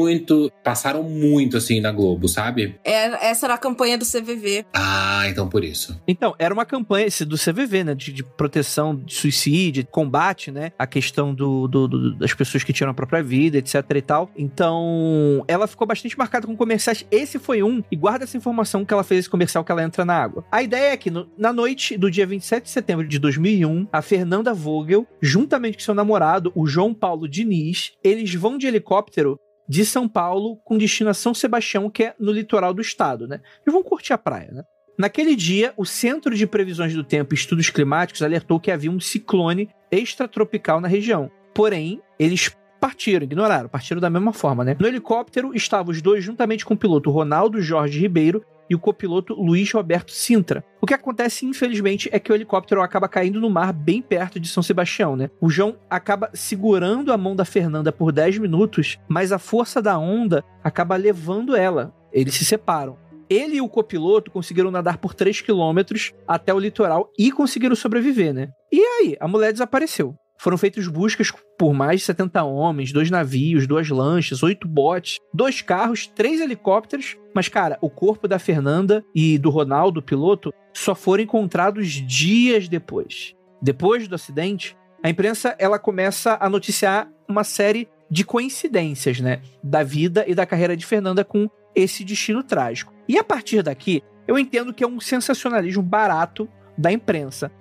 passaram muito, assim, na Globo, sabe? Essa era a campanha do CVV. Ah, então por isso. Então, era uma campanha do CVV, né, de proteção de suicídio, combate, né, a questão das pessoas que tiram a própria vida, etc e tal. Então, ela ficou bastante marcada com comerciais. Esse foi um, e guarda essa informação que ela fez esse comercial que ela entra na água. A ideia é que na noite do dia 27 de setembro de 2001, a Fernanda Vogel, juntamente com seu namorado, o João Paulo Diniz, eles vão de helicóptero de São Paulo com destino a São Sebastião, que é no litoral do estado, né? Eles vão curtir a praia, né? Naquele dia, o Centro de Previsões do Tempo e Estudos Climáticos alertou que havia um ciclone extratropical na região. Porém, eles partiram da mesma forma, né? No helicóptero estavam os dois juntamente com o piloto Ronaldo Jorge Ribeiro e o copiloto Luiz Roberto Sintra. O que acontece, infelizmente, é que o helicóptero acaba caindo no mar bem perto de São Sebastião, né? O João acaba segurando a mão da Fernanda por 10 minutos, mas a força da onda acaba levando ela. Eles se separam. Ele e o copiloto conseguiram nadar por 3 quilômetros até o litoral e conseguiram sobreviver, né? E aí, a mulher desapareceu. Foram feitas buscas por mais de 70 homens, 2 navios, 2 lanchas, 8 botes, 2 carros, 3 helicópteros. Mas, cara, o corpo da Fernanda e do Ronaldo, o piloto, só foram encontrados dias depois. Depois do acidente, a imprensa ela começa a noticiar uma série de coincidências, né? Da vida e da carreira de Fernanda com esse destino trágico. E a partir daqui, eu entendo que é um sensacionalismo barato da imprensa.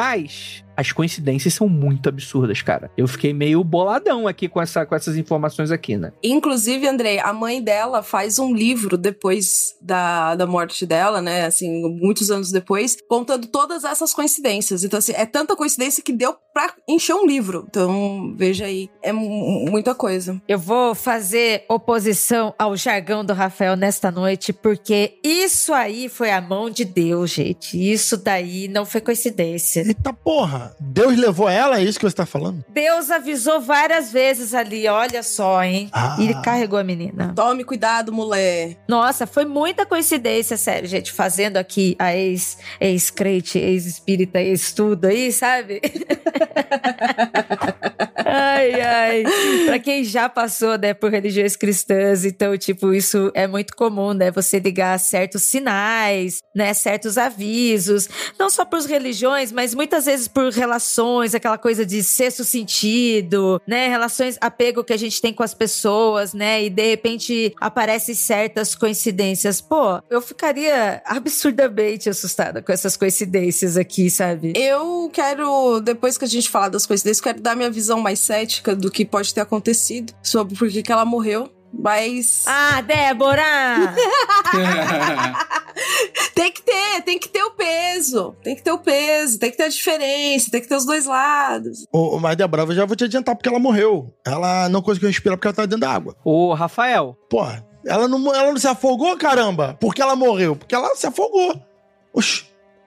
Mas as coincidências são muito absurdas, cara. Eu fiquei meio boladão aqui com essas informações aqui, né? Inclusive, Andrei, a mãe dela faz um livro depois da morte dela, né? Assim, muitos anos depois, contando todas essas coincidências. Então, assim, é tanta coincidência que deu pra encher um livro. Então, veja aí, é muita coisa. Eu vou fazer oposição ao jargão do Rafael nesta noite, porque isso aí foi a mão de Deus, gente. Isso daí não foi coincidência. Eita porra! Deus levou ela, é isso que você tá falando? Deus avisou várias vezes ali, olha só, hein? E ele carregou a menina. Tome cuidado, mulher. Nossa, foi muita coincidência, sério, gente, fazendo aqui a ex-crente, ex-espírita, ex-tudo aí, sabe? Ai. Pra quem já passou, né, por religiões cristãs, então, tipo, isso é muito comum, né? Você ligar certos sinais, né? Certos avisos, não só por religiões, mas muitas vezes por relações, aquela coisa de sexto sentido, né? Relações, apego que a gente tem com as pessoas, né? E de repente aparecem certas coincidências. Pô, eu ficaria absurdamente assustada com essas coincidências aqui, sabe? Eu quero, depois que a gente falar das coincidências, quero dar minha visão mais cética do que pode ter acontecido, sobre por que ela morreu. Mas... Ah, Débora! Tem que ter o peso. Tem que ter o peso, tem que ter a diferença, tem que ter os dois lados. Mas, Débora, eu já vou te adiantar porque ela morreu. Ela não conseguiu respirar porque ela tava dentro da água. Ô, Rafael. Porra, ela não se afogou, caramba? Por que ela morreu? Porque ela se afogou. Oxi.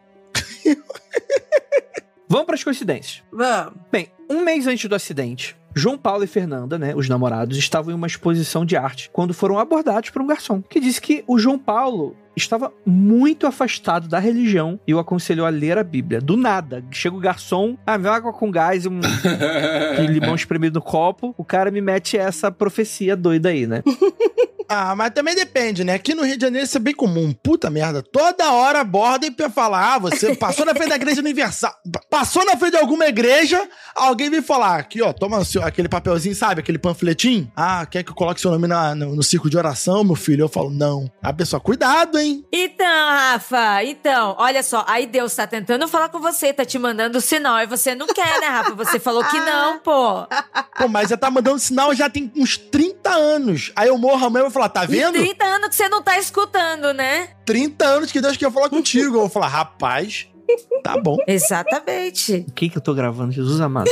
Vamos pras coincidências. Vamos. Bem, um mês antes do acidente, João Paulo e Fernanda, né, os namorados, estavam em uma exposição de arte quando foram abordados por um garçom, que disse que o João Paulo estava muito afastado da religião e o aconselhou a ler a Bíblia. Do nada, chega o garçom, vê água com gás e um limão espremido no copo, o cara me mete essa profecia doida aí, né? Mas também depende, né? Aqui no Rio de Janeiro isso é bem comum. Puta merda. Toda hora abordem pra falar, você passou na frente da igreja universal. Passou na frente de alguma igreja, alguém vem falar, aqui ó, toma aquele papelzinho, sabe? Aquele panfletinho. Quer que eu coloque seu nome no círculo de oração, meu filho? Eu falo, não. A pessoa, cuidado, hein? Então, Rafa, olha só, aí Deus tá tentando falar com você, tá te mandando sinal, e você não quer, né, Rafa? Você falou que não, pô. Pô, mas já tá mandando sinal já tem uns 30 anos. Aí eu morro amanhã e vou falar, tá vendo? E 30 anos que você não tá escutando, né? 30 anos que Deus quer falar contigo. Eu vou falar, rapaz, tá bom. Exatamente. O que eu tô gravando, Jesus amado?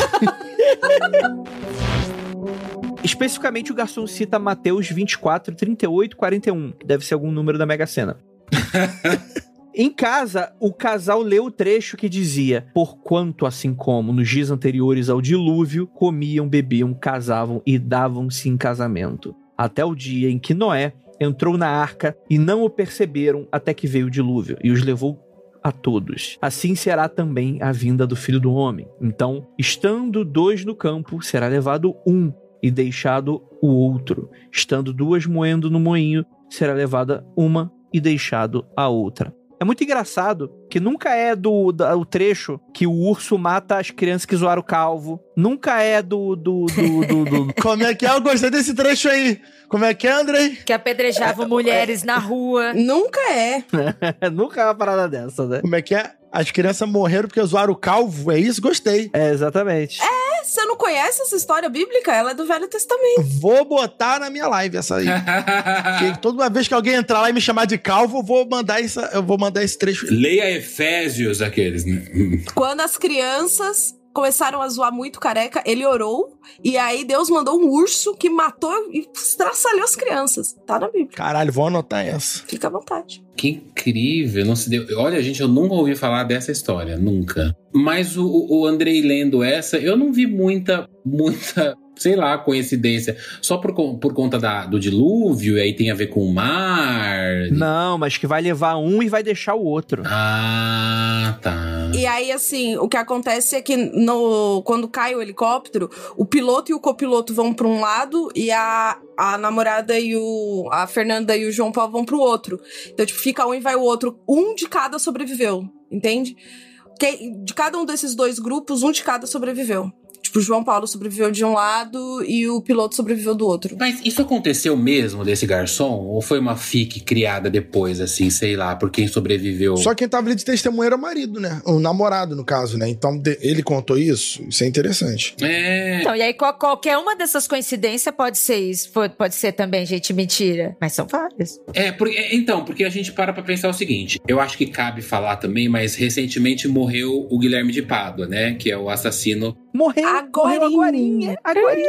Especificamente, o garçom cita Mateus 24, 38, 41, que deve ser algum número da Mega Sena. Em casa, o casal leu o trecho que dizia: porquanto, assim como nos dias anteriores ao dilúvio, comiam, bebiam, casavam e davam-se em casamento, até o dia em que Noé entrou na arca e não o perceberam até que veio o dilúvio e os levou a todos. Assim será também a vinda do Filho do Homem. Então, estando 2 no campo, será levado um e deixado o outro. Estando 2 moendo no moinho, será levada uma e deixado a outra. É muito engraçado que nunca é o trecho que o urso mata as crianças que zoaram o calvo. Nunca é do... Como é que é? Eu gostei desse trecho aí. Como é que é, Andrei? Que apedrejavam mulheres na rua. Nunca é. Nunca é uma parada dessa, né? Como é que é? As crianças morreram porque zoaram o calvo. É isso? Gostei. É, exatamente. Você não conhece essa história bíblica? Ela é do Velho Testamento. Vou botar na minha live essa aí. Porque toda vez que alguém entrar lá e me chamar de calvo, eu vou mandar esse trecho. Leia Efésios, aqueles, né? Quando as crianças começaram a zoar muito careca, ele orou, e aí Deus mandou um urso que matou e estraçalhou as crianças. Tá na Bíblia. Caralho, vou anotar essa. Fica à vontade. Que incrível, não se deu. Olha, gente, eu nunca ouvi falar dessa história, nunca. Mas o Andrei lendo essa, eu não vi muita, sei lá, coincidência. Só por conta do dilúvio, e aí tem a ver com o mar. Não, mas que vai levar um e vai deixar o outro. Ah, tá. E aí, assim, o que acontece é que quando cai o helicóptero, o piloto e o copiloto vão pra um lado e a namorada e a Fernanda e o João Paulo vão pro outro. Então, tipo, fica um e vai o outro. Um de cada sobreviveu, entende? De cada um desses 2 grupos, um de cada sobreviveu. Tipo, o João Paulo sobreviveu de um lado e o piloto sobreviveu do outro. Mas isso aconteceu mesmo desse garçom? Ou foi uma fic criada depois, assim, sei lá, por quem sobreviveu? Só quem tava ali de testemunha era o marido, né? O namorado, no caso, né? Então, ele contou isso. Isso é interessante. Então, e aí qualquer uma dessas coincidências pode ser isso. Pode ser também, gente, mentira. Mas são várias. Porque a gente para pra pensar o seguinte. Eu acho que cabe falar também, mas recentemente morreu o Guilherme de Pádua, né? Que é o assassino... Morreu agorinha.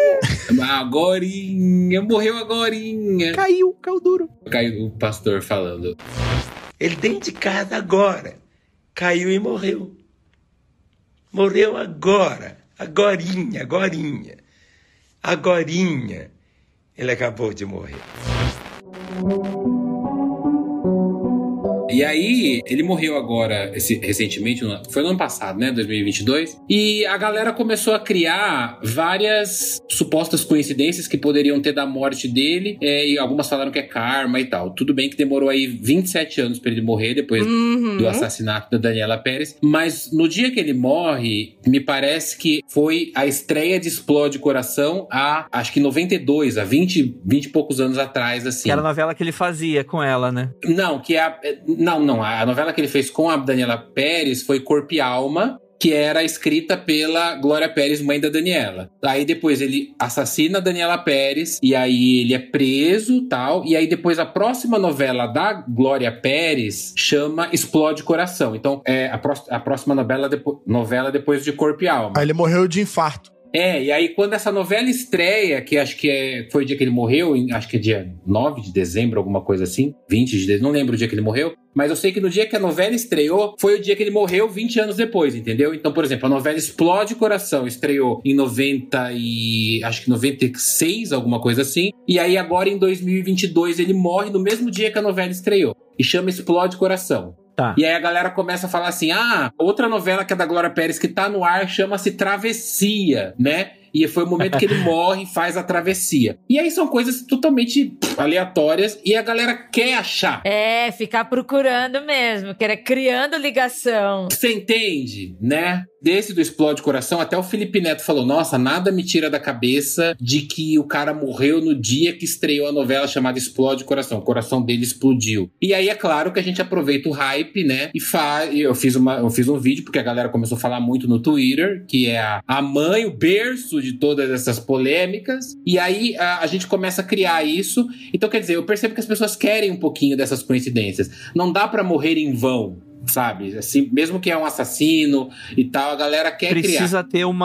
Morreu agorinha. Caiu duro. Caiu o pastor falando. Ele dentro de casa agora. Caiu e morreu. Morreu agora. Agorinha. Ele acabou de morrer. E aí, ele morreu agora, recentemente, foi no ano passado, né, 2022, e a galera começou a criar várias supostas coincidências que poderiam ter da morte dele, e algumas falaram que é karma e tal. Tudo bem que demorou aí 27 anos pra ele morrer, depois do assassinato da Daniela Pérez, mas no dia que ele morre, me parece que foi a estreia de Explode Coração acho que 92, há 20 e poucos anos atrás, assim. Que era a novela que ele fazia com ela, né? Não, a novela que ele fez com a Daniela Pérez foi Corpo e Alma. que era escrita pela Glória Pérez, mãe da Daniela. Aí depois ele assassina a Daniela Pérez, e aí ele é preso e tal, e aí depois a próxima novela da Glória Pérez chama Explode Coração. Então, a próxima novela depois de Corpo e Alma. Aí ele morreu de infarto. E aí quando essa novela estreia, que acho que foi o dia que ele morreu, acho que é dia 9 de dezembro, alguma coisa assim, 20 de dezembro, não lembro o dia que ele morreu, mas eu sei que no dia que a novela estreou, foi o dia que ele morreu 20 anos depois, entendeu? Então, por exemplo, a novela Explode Coração estreou em 96, alguma coisa assim, e aí agora em 2022 ele morre no mesmo dia que a novela estreou, e chama Explode Coração. Tá. E aí a galera começa a falar assim, outra novela que é da Glória Pérez que tá no ar chama-se Travessia, né? E foi o momento que ele morre e faz a travessia. E aí são coisas totalmente aleatórias e a galera quer achar. Ficar procurando mesmo, criando ligação. Você entende, né? Desse do Explode Coração, até o Felipe Neto falou, nossa, nada me tira da cabeça de que o cara morreu no dia que estreou a novela chamada Explode Coração. O coração dele explodiu. E aí é claro que a gente aproveita o hype, né? E eu fiz um vídeo, porque a galera começou a falar muito no Twitter, que é a mãe, o berço de todas essas polêmicas. E aí a gente começa a criar isso. Então, quer dizer, eu percebo que as pessoas querem um pouquinho dessas coincidências. Não dá pra morrer em vão, sabe? Assim, mesmo que é um assassino e tal, a galera quer criar. Precisa ter um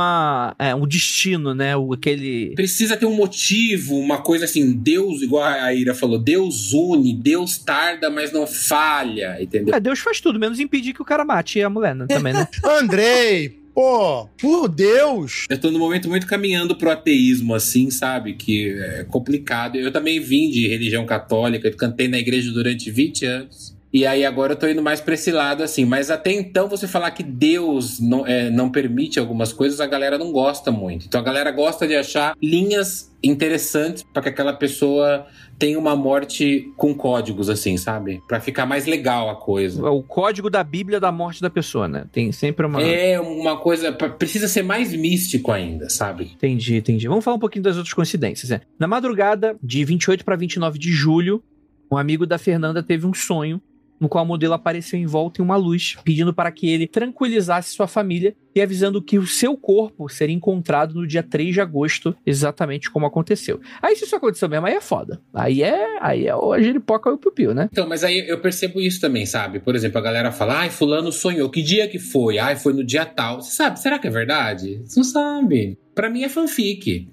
destino, né? Precisa ter um motivo, uma coisa assim, Deus, igual a Ira falou, Deus une, Deus tarda, mas não falha, entendeu? Deus faz tudo, menos impedir que o cara mate a mulher, né? Também, né? Andrei! Pô, por Deus! Eu tô num momento muito caminhando pro ateísmo, assim, sabe? Que é complicado. Eu também vim de religião católica, eu cantei na igreja durante 20 anos. E aí agora eu tô indo mais pra esse lado, assim. Mas até então, você falar que Deus não permite algumas coisas, a galera não gosta muito. Então a galera gosta de achar linhas interessantes pra que aquela pessoa tenha uma morte com códigos, assim, sabe? Pra ficar mais legal a coisa. O código da Bíblia da morte da pessoa, né? Tem sempre uma... É uma coisa... Precisa ser mais místico ainda, sabe? Entendi. Vamos falar um pouquinho das outras coincidências, né? Na madrugada, de 28 pra 29 de julho, um amigo da Fernanda teve um sonho no qual o modelo apareceu em volta em uma luz, pedindo para que ele tranquilizasse sua família e avisando que o seu corpo seria encontrado no dia 3 de agosto, exatamente como aconteceu. Aí se isso aconteceu mesmo, aí é foda. Aí é a giripoca ou o piu-piu, né? Então, mas aí eu percebo isso também, sabe? Por exemplo, a galera fala, fulano sonhou, que dia que foi? Foi no dia tal. Você sabe, será que é verdade? Você não sabe. Pra mim é fanfic.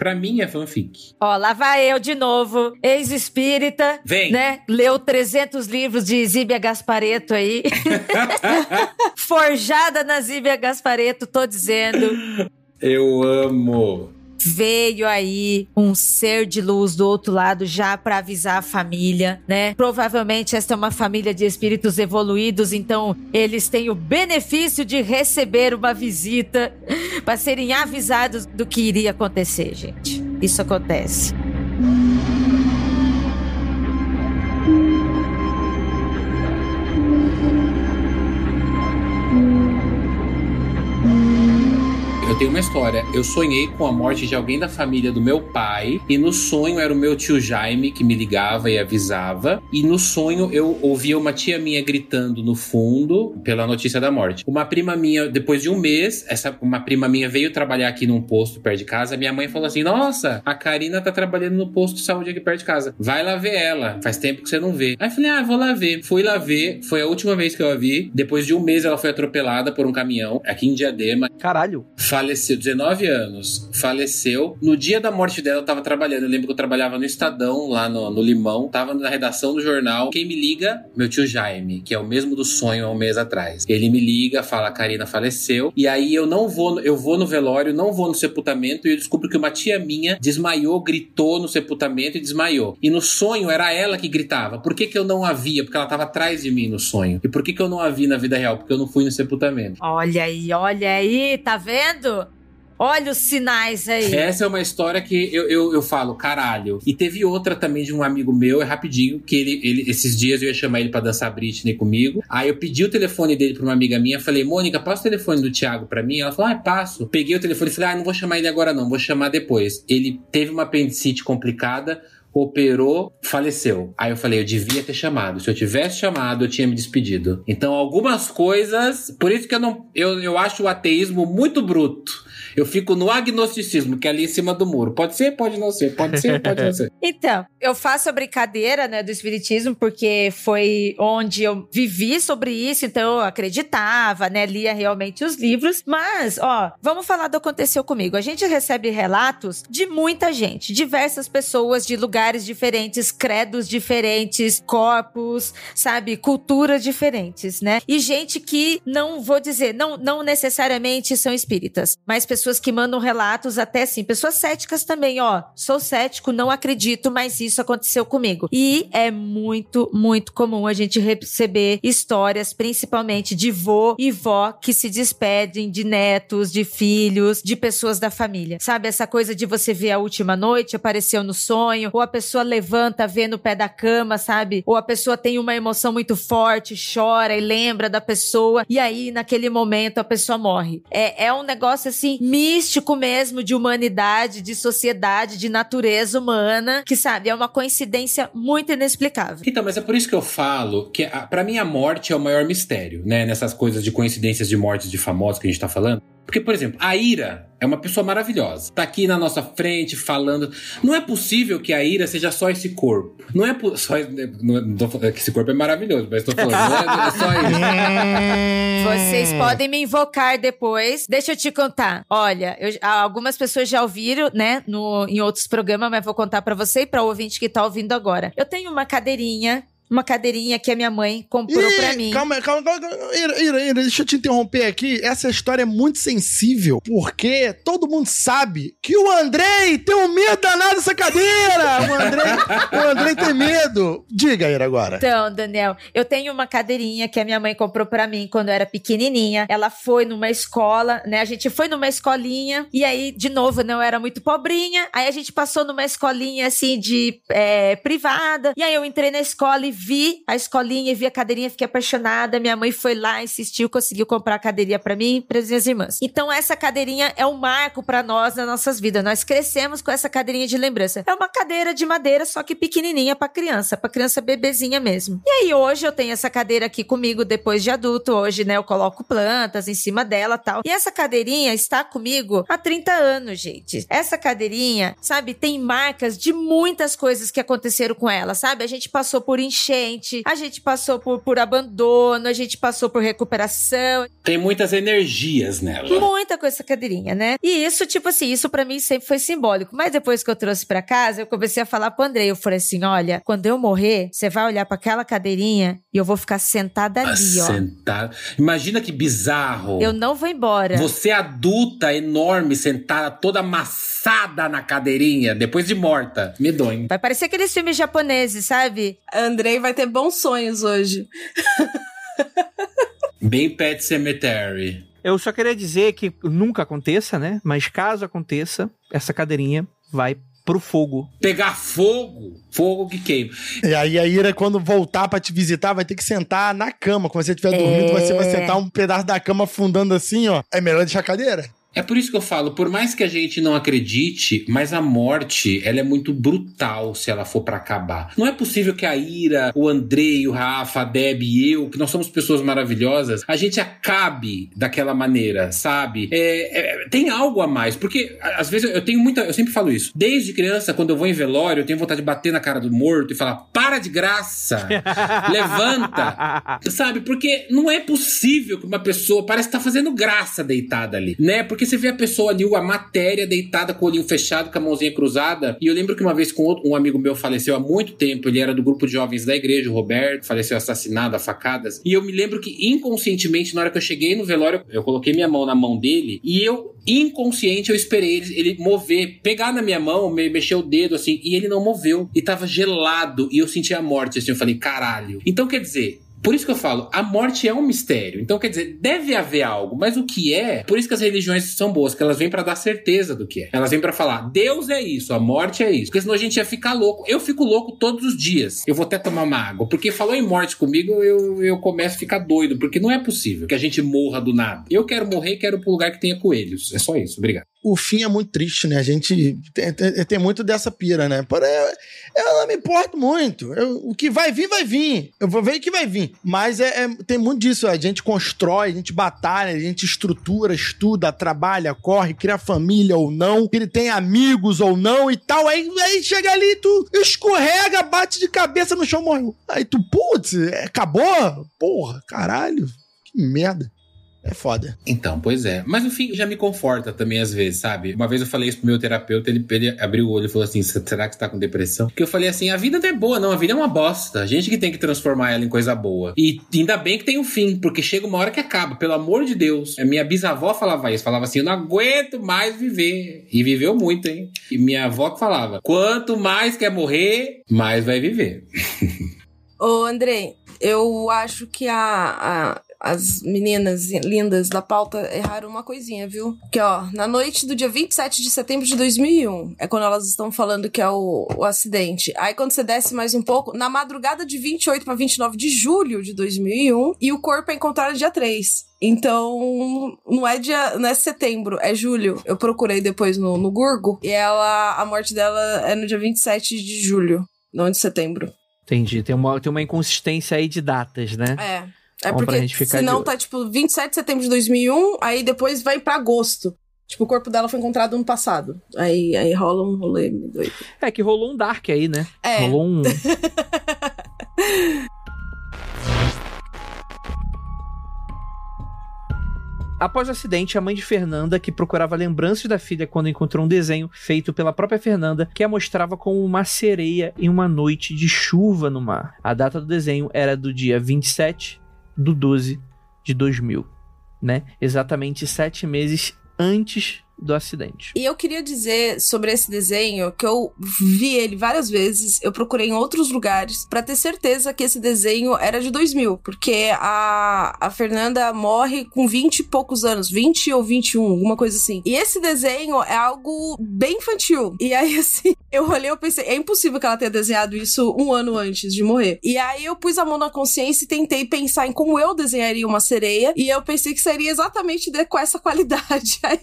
Lá vai eu de novo, ex-espírita. Vem. Né? Leu 300 livros de Zíbia Gasparetto aí. Forjada na Zíbia Gasparetto, tô dizendo. Eu amo. Veio aí um ser de luz do outro lado já pra avisar a família, né? Provavelmente esta é uma família de espíritos evoluídos, então eles têm o benefício de receber uma visita pra serem avisados do que iria acontecer, gente. Isso acontece. Eu tenho uma história. Eu sonhei com a morte de alguém da família do meu pai. E no sonho era o meu tio Jaime que me ligava e avisava. E no sonho eu ouvia uma tia minha gritando no fundo pela notícia da morte. Uma prima minha, depois de um mês, uma prima minha veio trabalhar aqui num posto perto de casa. Minha mãe falou assim, nossa, a Karina tá trabalhando no posto de saúde aqui perto de casa. Vai lá ver ela. Faz tempo que você não vê. Aí eu falei, vou lá ver. Fui lá ver. Foi a última vez que eu a vi. Depois de um mês ela foi atropelada por um caminhão aqui em Diadema. Caralho. Faleceu, 19 anos, faleceu. No dia da morte dela eu tava trabalhando, eu lembro que eu trabalhava no Estadão, lá no Limão, tava na redação do jornal. Quem me liga? Meu tio Jaime, que é o mesmo do sonho há um mês atrás. Ele me liga, fala, a Karina faleceu, e aí eu vou no velório, não vou no sepultamento, e eu descubro que uma tia minha desmaiou, gritou no sepultamento e desmaiou. E no sonho era ela que gritava. Por que eu não a via? Porque ela tava atrás de mim no sonho. E por que eu não a vi na vida real? Porque eu não fui no sepultamento. Olha aí, tá vendo? Olha os sinais aí. Essa é uma história que eu falo, caralho. E teve outra também de um amigo meu, rapidinho, que ele esses dias eu ia chamar ele pra dançar Britney comigo. Aí eu pedi o telefone dele pra uma amiga minha, falei, Mônica, passa o telefone do Thiago pra mim. Ela falou, passo. Peguei o telefone e falei, não vou chamar ele agora não, vou chamar depois. Ele teve uma apendicite complicada, operou, faleceu. Aí eu falei, eu devia ter chamado. Se eu tivesse chamado, eu tinha me despedido. Então, algumas coisas... Por isso que eu acho o ateísmo muito bruto. Eu fico no agnosticismo, que é ali em cima do muro. Pode ser, pode não ser. Pode ser, pode não ser. Então, eu faço a brincadeira, né, do espiritismo, porque foi onde eu vivi sobre isso, então eu acreditava, né, lia realmente os livros. Mas, ó, vamos falar do que aconteceu comigo. A gente recebe relatos de muita gente, diversas pessoas de lugares diferentes, credos diferentes, corpos, sabe, culturas diferentes, né? E gente que, não vou dizer, não necessariamente são espíritas, mas pessoas que mandam relatos até assim, pessoas céticas também, ó, sou cético, não acredito, mas isso aconteceu comigo. E é muito, muito comum a gente receber histórias, principalmente de vô e vó que se despedem de netos, de filhos, de pessoas da família. Sabe, essa coisa de você ver a última noite, apareceu no sonho, ou a pessoa levanta, vê no pé da cama, sabe? Ou a pessoa tem uma emoção muito forte, chora e lembra da pessoa, e aí, naquele momento, a pessoa morre. É um negócio, assim, místico mesmo, de humanidade, de sociedade, de natureza humana, que, sabe, é uma coincidência muito inexplicável. Então, mas é por isso que eu falo que, pra mim, a morte é o maior mistério, né? Nessas coisas de coincidências de mortes de famosos que a gente tá falando. Porque, por exemplo, a Ira é uma pessoa maravilhosa. Tá aqui na nossa frente falando. Não é possível que a Ira seja só esse corpo. Não é só... Não tô falando que esse corpo é maravilhoso, mas tô falando, não é só isso. Vocês podem me invocar depois. Deixa eu te contar. Olha, algumas pessoas já ouviram, né, em outros programas, mas vou contar pra você e pra ouvinte que tá ouvindo agora. Eu tenho uma cadeirinha que a minha mãe comprou pra mim. Calma. Ira, deixa eu te interromper aqui. Essa história é muito sensível, porque todo mundo sabe que o Andrei tem um medo danado dessa cadeira. O Andrei tem medo. Diga, Ira, agora. Então, Daniel, eu tenho uma cadeirinha que a minha mãe comprou pra mim quando eu era pequenininha. Ela foi numa escola, né? A gente foi numa escolinha, e aí, de novo, né, eu era muito pobrinha. Aí a gente passou numa escolinha, assim, de privada. E aí eu entrei na escola e vi a escolinha, vi a cadeirinha, fiquei apaixonada. Minha mãe foi lá, insistiu, conseguiu comprar a cadeirinha pra mim e para as minhas irmãs. Então essa cadeirinha é um marco pra nós nas nossas vidas. Nós crescemos com essa cadeirinha de lembrança. É uma cadeira de madeira, só que pequenininha pra criança bebezinha mesmo. E aí hoje eu tenho essa cadeira aqui comigo depois de adulto. Hoje, né, eu coloco plantas em cima dela e tal. E essa cadeirinha está comigo há 30 anos, gente. Essa cadeirinha, sabe, tem marcas de muitas coisas que aconteceram com ela, sabe? A gente passou por enchente, a gente passou por abandono, a gente passou por recuperação. Tem muitas energias nela. Muita coisa essa cadeirinha, né? E isso, tipo assim, isso pra mim sempre foi simbólico. Mas depois que eu trouxe pra casa, eu comecei a falar pro Andrei. Eu falei assim, olha, quando eu morrer, você vai olhar pra aquela cadeirinha e eu vou ficar sentada ali, ó. Sentada. Imagina que bizarro. Eu não vou embora. Você adulta, enorme, sentada, toda amassada na cadeirinha, depois de morta. Medonho. Vai parecer aqueles filmes japoneses, sabe? Andrei vai ter bons sonhos hoje. Bem Pet Cemetery. Eu só queria dizer que nunca aconteça, né? Mas caso aconteça, essa cadeirinha vai pro fogo. Pegar fogo? Fogo que queima. E aí a Ira, quando voltar pra te visitar, vai ter que sentar na cama. Quando você estiver dormindo, você vai sentar um pedaço da cama afundando assim, ó. É melhor deixar a cadeira. É por isso que eu falo, por mais que a gente não acredite, mas a morte, ela é muito brutal se ela for pra acabar. Não é possível que a Ira, o Andrei, o Rafa, a Deb e eu, que nós somos pessoas maravilhosas, a gente acabe daquela maneira, sabe? Tem algo a mais, porque às vezes eu sempre falo isso. Desde criança, quando eu vou em velório, eu tenho vontade de bater na cara do morto e falar, para de graça, levanta, sabe? Porque não é possível que uma pessoa parece que tá fazendo graça deitada ali, né? Porque você vê a pessoa ali, a matéria deitada com o olhinho fechado, com a mãozinha cruzada. E eu lembro que uma vez um amigo meu faleceu há muito tempo. Ele era do grupo de jovens da igreja, o Roberto. Faleceu assassinado a facadas. E eu me lembro que inconscientemente, na hora que eu cheguei no velório, eu coloquei minha mão na mão dele. E inconsciente, eu esperei ele mover, pegar na minha mão, mexer o dedo assim. E ele não moveu. E tava gelado. E eu senti a morte assim. Eu falei, caralho. Então quer dizer... Por isso que eu falo, a morte é um mistério. Então, quer dizer, deve haver algo. Mas o que é? Por isso que as religiões são boas, que elas vêm pra dar certeza do que é. Elas vêm pra falar, Deus é isso, a morte é isso. Porque senão a gente ia ficar louco. Eu fico louco todos os dias. Eu vou até tomar uma água. Porque falou em morte comigo, eu começo a ficar doido. Porque não é possível que a gente morra do nada. Eu quero morrer e quero ir pro lugar que tenha coelhos. É só isso. Obrigado. o fim é muito triste, né? A gente tem muito dessa pira, né? Porém, eu não me importo muito. O que vai vir, vai vir. Eu vou ver o que vai vir. Mas tem muito disso. A gente constrói, a gente batalha, a gente estrutura, estuda, trabalha, corre, cria família ou não, ele tem amigos ou não e tal. Aí chega ali, tu escorrega, bate de cabeça no chão, morreu. Aí tu, putz, acabou? Porra, caralho. Que merda. É foda. Então, pois é. Mas o fim já me conforta também às vezes, sabe? Uma vez eu falei isso pro meu terapeuta, ele abriu o olho e falou assim, será que você tá com depressão? Porque eu falei assim, a vida não é boa não, a vida é uma bosta. A gente que tem que transformar ela em coisa boa. E ainda bem que tem um fim, porque chega uma hora que acaba, pelo amor de Deus. A minha bisavó falava isso, falava assim, eu não aguento mais viver. E viveu muito, hein? E minha avó que falava, quanto mais quer morrer, mais vai viver. Ô, Andrei, eu acho que as meninas lindas da pauta erraram uma coisinha, viu? Que, ó, na noite do dia 27 de setembro de 2001, é quando elas estão falando que é o acidente. Aí, quando você desce mais um pouco, na madrugada de 28 para 29 de julho de 2001, e o corpo é encontrado dia 3. Então, não é setembro, é julho. Eu procurei depois no Google, e a morte dela é no dia 27 de julho, não de setembro. Entendi, tem uma inconsistência aí de datas, né? É porque senão tá, tipo, 27 de setembro de 2001, aí depois vai pra agosto. Tipo, o corpo dela foi encontrado ano passado. Aí rola um rolê doido. É que rolou um dark aí, né? É. Rolou um... Após o acidente, a mãe de Fernanda, que procurava lembranças da filha quando encontrou um desenho feito pela própria Fernanda, que a mostrava como uma sereia em uma noite de chuva no mar. A data do desenho era do dia 27/12 de 2000, né? Exatamente 7 meses antes do acidente. E eu queria dizer sobre esse desenho que eu vi ele várias vezes, eu procurei em outros lugares pra ter certeza que esse desenho era de 2000, porque a Fernanda morre com 20 e poucos anos, 20 ou 21, alguma coisa assim. E esse desenho é algo bem infantil. E aí, assim, eu olhei e pensei, é impossível que ela tenha desenhado isso um ano antes de morrer. E aí eu pus a mão na consciência e tentei pensar em como eu desenharia uma sereia, e eu pensei que seria exatamente com essa qualidade aí.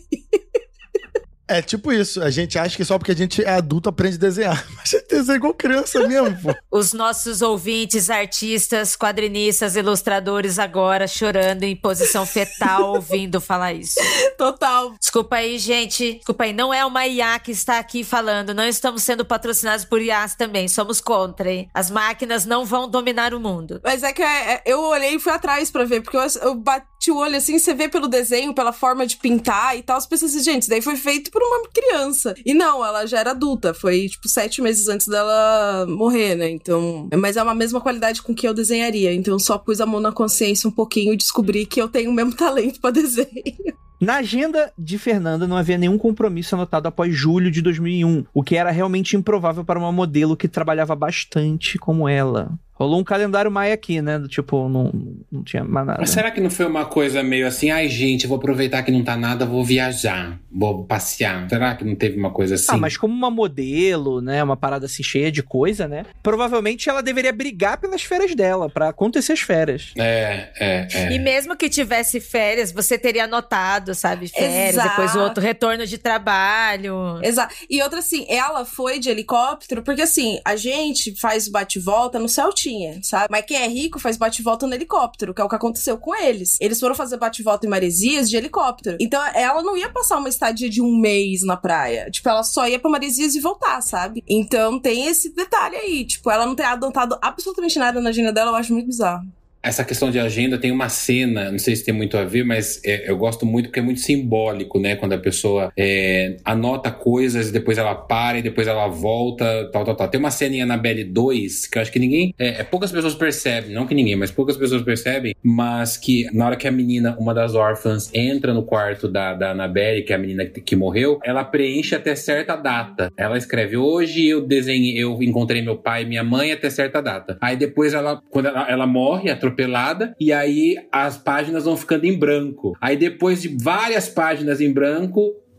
É tipo isso, a gente acha que só porque a gente é adulto aprende a desenhar, mas a gente desenha igual criança mesmo, pô. Os nossos ouvintes, artistas, quadrinistas, ilustradores agora chorando em posição fetal ouvindo falar isso. Total. Desculpa aí, gente. Desculpa aí, não é uma IA que está aqui falando, não estamos sendo patrocinados por IAs também, somos contra, hein? As máquinas não vão dominar o mundo. Mas é que eu olhei e fui atrás pra ver, porque eu bati o olho assim, você vê pelo desenho, pela forma de pintar e tal, você pensa assim, gente, isso daí foi feito por uma criança. E não, ela já era adulta, foi tipo 7 meses antes dela morrer, né? Então, mas é uma mesma qualidade com que eu desenharia, então eu só pus a mão na consciência um pouquinho e descobri que eu tenho o mesmo talento pra desenho. Na agenda de Fernanda não havia nenhum compromisso anotado após julho de 2001, o que era realmente improvável para uma modelo que trabalhava bastante como ela. Rolou um calendário maia aqui, né? Tipo, não tinha mais nada. Mas será que não foi uma coisa meio assim, ai gente, vou aproveitar que não tá nada, vou viajar, vou passear. Será que não teve uma coisa assim? Ah, mas como uma modelo, né? Uma parada assim cheia de coisa, né? Provavelmente ela deveria brigar pelas férias dela, pra acontecer as férias. E mesmo que tivesse férias, você teria anotado, sabe? Férias, Exato. depois o outro retorno de trabalho. Exato. E outra assim, ela foi de helicóptero, porque assim, a gente faz bate-volta no céu, sabe? Mas quem é rico faz bate-volta no helicóptero, que é o que aconteceu com eles. Eles foram fazer bate-volta em Maresias de helicóptero. Então, ela não ia passar uma estadia de 1 mês na praia. Tipo, ela só ia pra Maresias e voltar, sabe? Então, tem esse detalhe aí. Tipo, ela não ter adotado absolutamente nada na agenda dela, eu acho muito bizarro. Essa questão de agenda tem uma cena, não sei se tem muito a ver, mas eu gosto muito porque é muito simbólico, né? Quando a pessoa anota coisas, depois ela para e depois ela volta, tal. Tem uma cena em Annabelle 2 que eu acho que ninguém... poucas pessoas percebem, não que ninguém, mas poucas pessoas percebem, mas que na hora que a menina, uma das órfãs, entra no quarto da Annabelle, que é a menina que morreu, ela preenche até certa data. Ela escreve, hoje eu encontrei meu pai e minha mãe até certa data. Aí depois quando ela morre, atropelada, e aí as páginas vão ficando em branco. Aí depois de várias páginas em branco,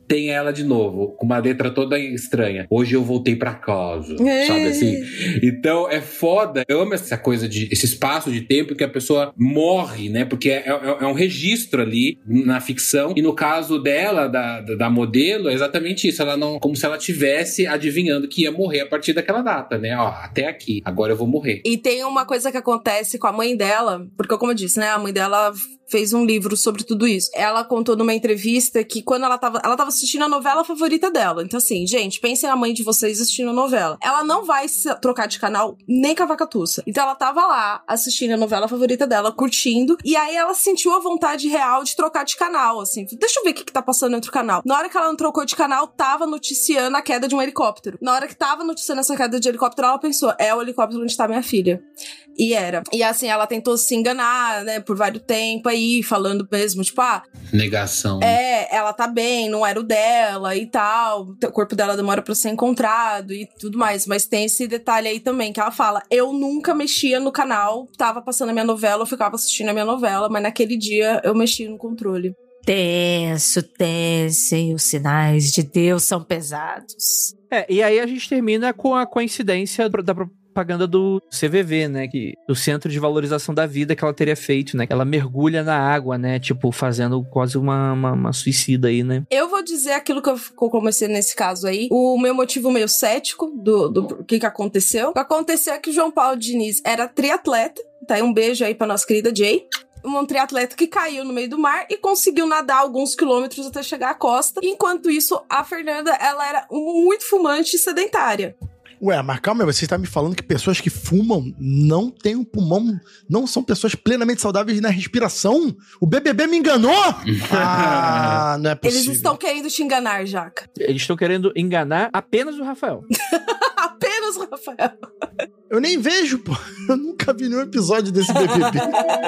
tem ela de novo, com uma letra toda estranha. Hoje eu voltei pra casa, sabe assim? Então é foda. Eu amo essa coisa esse espaço de tempo que a pessoa morre, né? Porque é um registro ali na ficção. E no caso dela, da modelo, é exatamente isso. Ela não, como se ela estivesse adivinhando que ia morrer a partir daquela data, né? Ó, até aqui, agora eu vou morrer. E tem uma coisa que acontece com a mãe dela, porque como eu disse, né? A mãe dela fez um livro sobre tudo isso. Ela contou numa entrevista que quando ela tava assistindo a novela favorita dela. Então assim, gente, pensem na mãe de vocês assistindo a novela. Ela não vai trocar de canal nem com a vacatuça. Então ela tava lá assistindo a novela favorita dela, curtindo, e aí ela sentiu a vontade real de trocar de canal, assim. Deixa eu ver o que tá passando entre o canal. Na hora que ela não trocou de canal, tava noticiando a queda de um helicóptero. Na hora que tava noticiando essa queda de helicóptero, ela pensou, é o helicóptero onde tá minha filha. E era. E assim, ela tentou se enganar, né, por vários tempos aí, falando mesmo, tipo, negação. Ela tá bem, não era o dela e tal, o corpo dela demora pra ser encontrado e tudo mais, mas tem esse detalhe aí também, que ela fala, eu nunca mexia no canal, tava passando a minha novela, eu ficava assistindo a minha novela, mas naquele dia eu mexi no controle. Tenso, e os sinais de Deus são pesados. E aí a gente termina com a coincidência da propaganda do CVV, né, do Centro de Valorização da Vida, que ela teria feito, né, ela mergulha na água, né, tipo, fazendo quase uma suicida aí, né. Eu vou dizer aquilo que eu comecei nesse caso aí, o meu motivo meio cético do que aconteceu. O que aconteceu é que o João Paulo Diniz era triatleta, tá aí um beijo aí pra nossa querida Jay, um triatleta que caiu no meio do mar e conseguiu nadar alguns quilômetros até chegar à costa. Enquanto isso, a Fernanda, ela era muito fumante e sedentária. Ué, mas calma aí, você está me falando que pessoas que fumam não têm um pulmão, não são pessoas plenamente saudáveis na respiração? O BBB me enganou? Não é possível. Eles estão querendo te enganar, Jaca. Eles estão querendo enganar apenas o Rafael. Apenas o Rafael. Eu nem vejo, pô. Eu nunca vi nenhum episódio desse BBB.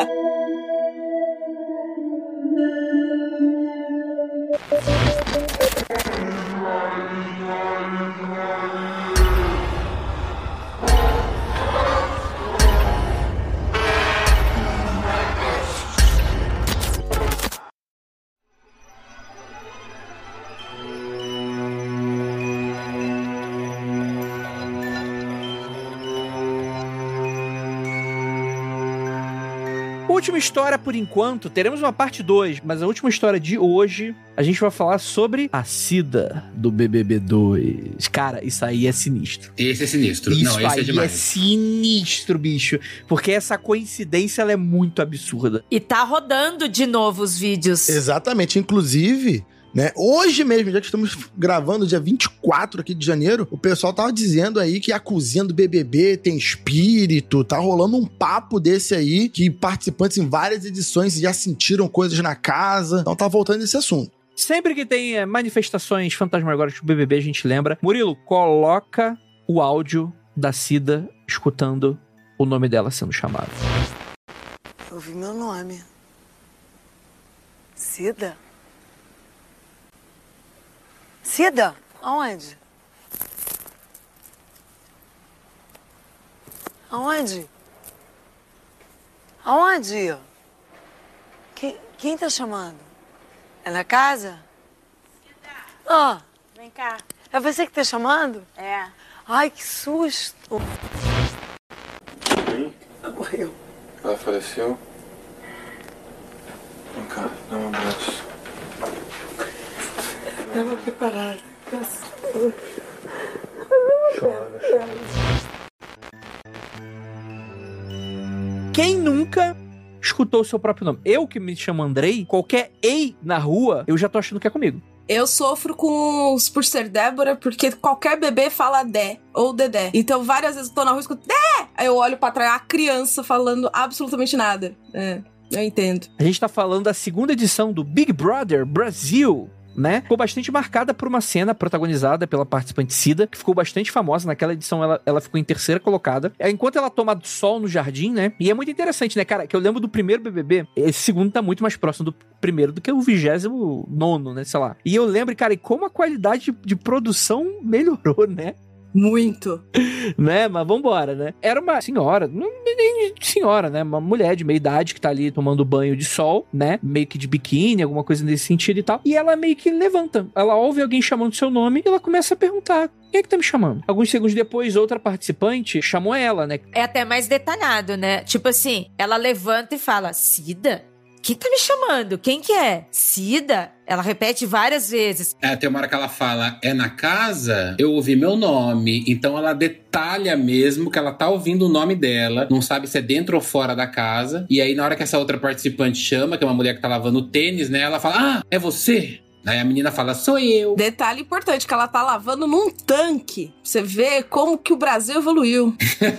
Última história por enquanto, teremos uma parte 2, mas a última história de hoje, a gente vai falar sobre a Cida do BBB 2. Cara, isso aí é sinistro. Esse é sinistro. Isso não, esse aí é demais. É sinistro, bicho. Porque essa coincidência, ela é muito absurda. E tá rodando de novo os vídeos. Exatamente, inclusive... né? Hoje mesmo, já que estamos gravando dia 24 aqui de janeiro, o pessoal tava dizendo aí que a cozinha do BBB tem espírito, tá rolando um papo desse aí, que participantes em várias edições já sentiram coisas na casa, então tá voltando esse assunto. Sempre que tem manifestações fantasmagóricas do BBB, a gente lembra. Murilo, coloca o áudio da Cida escutando o nome dela sendo chamado. Eu ouvi meu nome. Cida? Cida? Aonde? Aonde? Aonde? Quem tá chamando? É na casa? Cida! Ó! Vem cá. É você que tá chamando? É. Ai, que susto! Ela morreu. Ela faleceu? Vem cá, dá um abraço. Estava preparada. Quem nunca escutou o seu próprio nome? Eu que me chamo Andrei, qualquer ei na rua, eu já tô achando que é comigo. Eu sofro por ser Débora, porque qualquer bebê fala Dé ou Dedé. Então, várias vezes eu tô na rua e escuto Dé! Aí eu olho pra trás, a criança falando absolutamente nada. Eu entendo. A gente tá falando da segunda edição do Big Brother Brasil, né? Ficou bastante marcada por uma cena protagonizada pela participante Cida, que ficou bastante famosa. Naquela edição ela ficou em terceira colocada. Enquanto ela toma sol no jardim, né? E é muito interessante, né, cara? Que eu lembro do primeiro BBB, esse segundo tá muito mais próximo do primeiro do que o 29º, né? Sei lá. E eu lembro, cara, e como a qualidade de produção melhorou, né? Muito. Né? Mas vambora, né? Era uma senhora, não nem senhora, né? Uma mulher de meia idade que tá ali tomando banho de sol, né? Meio que de biquíni, alguma coisa nesse sentido e tal. E ela meio que levanta. Ela ouve alguém chamando seu nome e ela começa a perguntar: quem é que tá me chamando? Alguns segundos depois, outra participante chamou ela, né? É até mais detalhado, né? Tipo assim, ela levanta e fala: Cida? Quem tá me chamando? Quem que é? Cida? Ela repete várias vezes. Tem uma hora que ela fala, é na casa? Eu ouvi meu nome. Então ela detalha mesmo que ela tá ouvindo o nome dela. Não sabe se é dentro ou fora da casa. E aí na hora que essa outra participante chama, que é uma mulher que tá lavando tênis, né? Ela fala, ah, é você? Aí a menina fala, sou eu. Detalhe importante, que ela tá lavando num tanque. Você vê como que o Brasil evoluiu.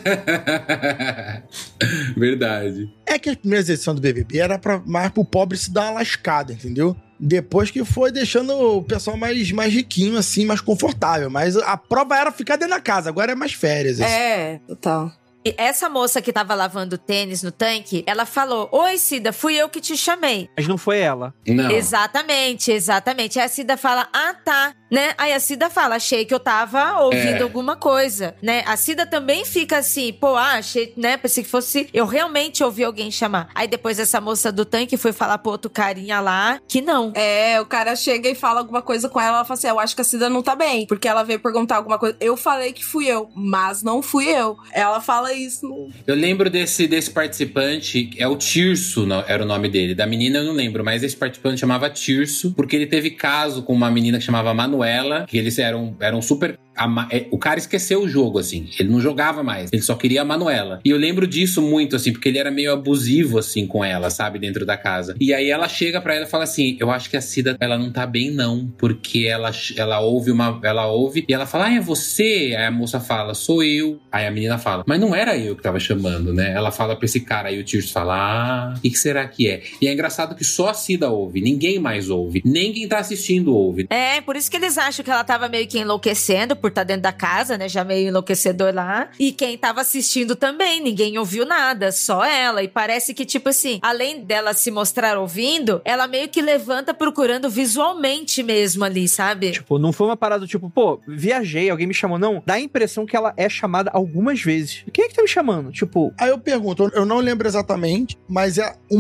Verdade. É que as primeiras edições do BBB era mais pro pobre se dar uma lascada, entendeu? Depois que foi deixando o pessoal mais riquinho, assim, mais confortável. Mas a prova era ficar dentro da casa, agora é mais férias. Assim. É, total. E essa moça que tava lavando tênis no tanque, ela falou, oi Cida, fui eu que te chamei. Mas não foi ela. Não. Exatamente. Aí a Cida fala, ah tá, né? Aí a Cida fala, achei que eu tava ouvindo alguma coisa, né? A Cida também fica assim, pô, achei, né? Pensei que fosse, eu realmente ouvi alguém chamar. Aí depois essa moça do tanque foi falar pro outro carinha lá, que não. O cara chega e fala alguma coisa com ela fala assim, eu acho que a Cida não tá bem, porque ela veio perguntar alguma coisa. Eu falei que fui eu, mas não fui eu. Ela fala isso. Eu lembro desse participante, é o Tirso, era o nome dele. Da menina eu não lembro, mas esse participante chamava Tirso, porque ele teve caso com uma menina que chamava Manuela, que eles eram super... O cara esqueceu o jogo, assim. Ele não jogava mais. Ele só queria a Manuela. E eu lembro disso muito, assim, porque ele era meio abusivo, assim, com ela, sabe? Dentro da casa. E aí ela chega pra ela e fala assim, eu acho que a Cida, ela não tá bem, não. Porque ela ouve e ela fala, ah, é você? Aí a moça fala, sou eu. Aí a menina fala, mas não era eu que tava chamando, né? Ela fala pra esse cara. Aí o Tirso fala, ah, o que será que é? E é engraçado que só a Cida ouve. Ninguém mais ouve. Nem quem tá assistindo ouve. Por isso que eles acham que ela tava meio que enlouquecendo por estar dentro da casa, né? Já meio enlouquecedor lá. E quem tava assistindo também, ninguém ouviu nada, só ela. E parece que, tipo assim, além dela se mostrar ouvindo, ela meio que levanta procurando visualmente mesmo ali, sabe? Tipo, não foi uma parada tipo, pô, viajei, alguém me chamou, não. Dá a impressão que ela é chamada algumas vezes. Quem é que tá me chamando? Tipo... Aí eu pergunto, eu não lembro exatamente, mas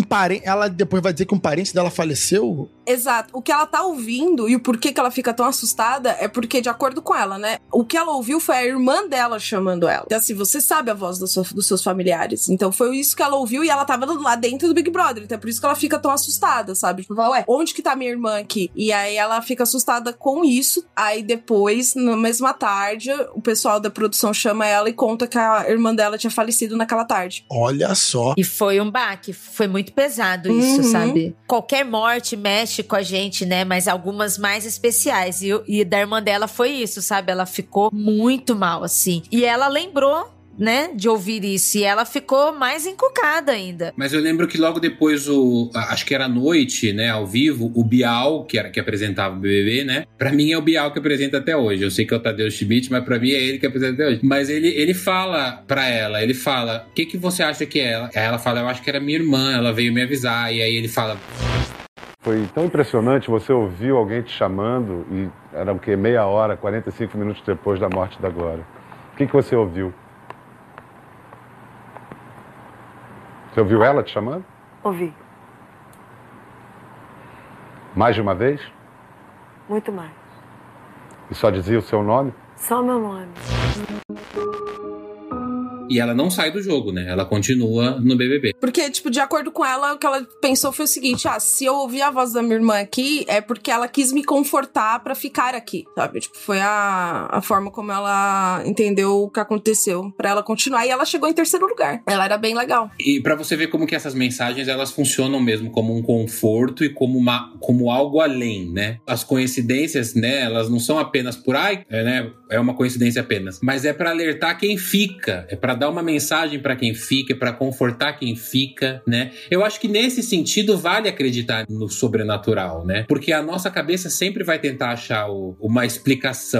ela depois vai dizer que um parente dela faleceu? Exato. O que ela tá ouvindo e o porquê que ela fica tão assustada é porque, de acordo com ela, né? O que ela ouviu foi a irmã dela chamando ela. Então, assim, você sabe a voz dos seus familiares. Então, foi isso que ela ouviu e ela tava lá dentro do Big Brother. Então, é por isso que ela fica tão assustada, sabe? Tipo, ué, onde que tá minha irmã aqui? E aí, ela fica assustada com isso. Aí, depois, na mesma tarde, o pessoal da produção chama ela e conta que a irmã dela tinha falecido naquela tarde. Olha só. E foi um baque. Foi muito pesado isso, sabe? Qualquer morte mexe com a gente, né? Mas algumas mais especiais. E da irmã dela foi isso, sabe? Ela ficou muito mal, assim. E ela lembrou, né, de ouvir isso. E ela ficou mais encucada ainda. Mas eu lembro que logo depois, acho que era à noite, né, ao vivo, o Bial, que apresentava o BBB, né? Pra mim é o Bial que apresenta até hoje. Eu sei que é o Tadeu Schmidt, mas pra mim é ele que apresenta até hoje. Mas ele fala pra ela, ele fala, o que você acha que é ela? Aí ela fala, eu acho que era minha irmã, ela veio me avisar. E aí ele fala... Foi tão impressionante, você ouviu alguém te chamando e era o quê? Meia hora, 45 minutos depois da morte da Glória. O que você ouviu? Você ouviu ela te chamando? Ouvi. Mais de uma vez? Muito mais. E só dizia o seu nome? Só meu nome. E ela não sai do jogo, né? Ela continua no BBB. Porque, tipo, de acordo com ela, o que ela pensou foi o seguinte, se eu ouvir a voz da minha irmã aqui, é porque ela quis me confortar pra ficar aqui, sabe? Tipo, foi a forma como ela entendeu o que aconteceu pra ela continuar. E ela chegou em terceiro lugar. Ela era bem legal. E pra você ver como que essas mensagens, elas funcionam mesmo como um conforto e como algo além, né? As coincidências, né? Elas não são apenas por, né? É uma coincidência apenas. Mas é pra alertar quem fica. É pra dar uma mensagem pra quem fica, pra confortar quem fica, né? Eu acho que nesse sentido vale acreditar no sobrenatural, né? Porque a nossa cabeça sempre vai tentar achar uma explicação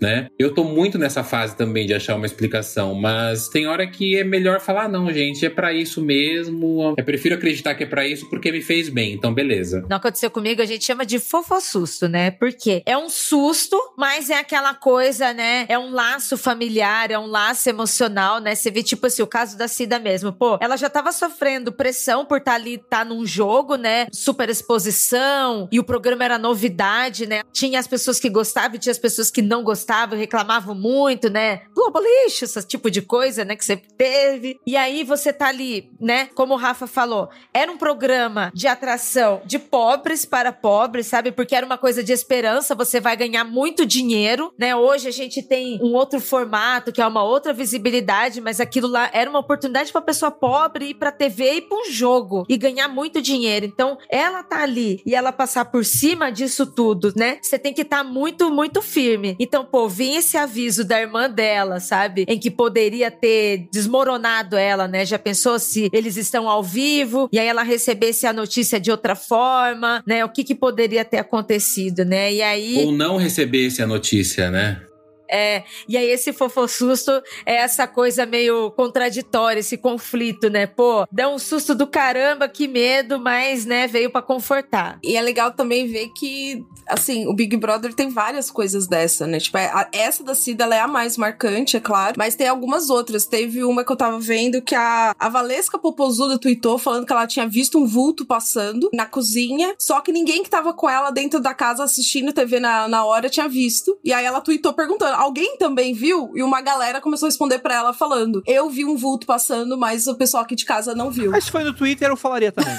né? Eu tô muito nessa fase também de achar uma explicação, mas tem hora que é melhor falar, não, gente, é pra isso mesmo. Eu prefiro acreditar que é pra isso porque me fez bem, então beleza. Não aconteceu comigo, a gente chama de fofossusto, né? Porque é um susto, mas é aquela coisa, né? É um laço familiar, é um laço emocional, né? Você vê, tipo assim, o caso da Cida mesmo. Pô, ela já tava sofrendo pressão por estar ali, tá num jogo, né? Super exposição, e o programa era novidade, né? Tinha as pessoas que gostavam e tinha as pessoas que não gostavam, reclamavam muito, né? Globo lixo, esse tipo de coisa, né? Que sempre teve. E aí você tá ali, né? Como o Rafa falou, era um programa de atração de pobres para pobres, sabe? Porque era uma coisa de esperança, você vai ganhar muito dinheiro, né? Hoje a gente tem um outro formato, que é uma outra visibilidade, mas aquilo lá era uma oportunidade pra pessoa pobre ir pra TV e ir pra um jogo e ganhar muito dinheiro. Então, ela tá ali e ela passar por cima disso tudo, né? Você tem que estar muito, muito firme. Então, pô, vinha esse aviso da irmã dela, sabe? Em que poderia ter desmoronado ela, né? Já pensou se eles estão ao vivo e aí ela recebesse a notícia de outra forma, né? O que poderia ter acontecido, né? E aí... Ou não recebesse a notícia, né? E aí esse fofossusto é essa coisa meio contraditória, esse conflito, né? Pô, dá um susto do caramba, que medo, mas, né, veio pra confortar. E é legal também ver que, assim, o Big Brother tem várias coisas dessa, né? Tipo, essa da Cida, ela é a mais marcante, é claro, mas tem algumas outras. Teve uma que eu tava vendo que a Valesca Popozuda tweetou falando que ela tinha visto um vulto passando na cozinha, só que ninguém que tava com ela dentro da casa assistindo TV na hora tinha visto. E aí ela tweetou perguntando, alguém também viu? E uma galera começou a responder pra ela falando, eu vi um vulto passando, mas o pessoal aqui de casa não viu. Mas se foi no Twitter, eu falaria também.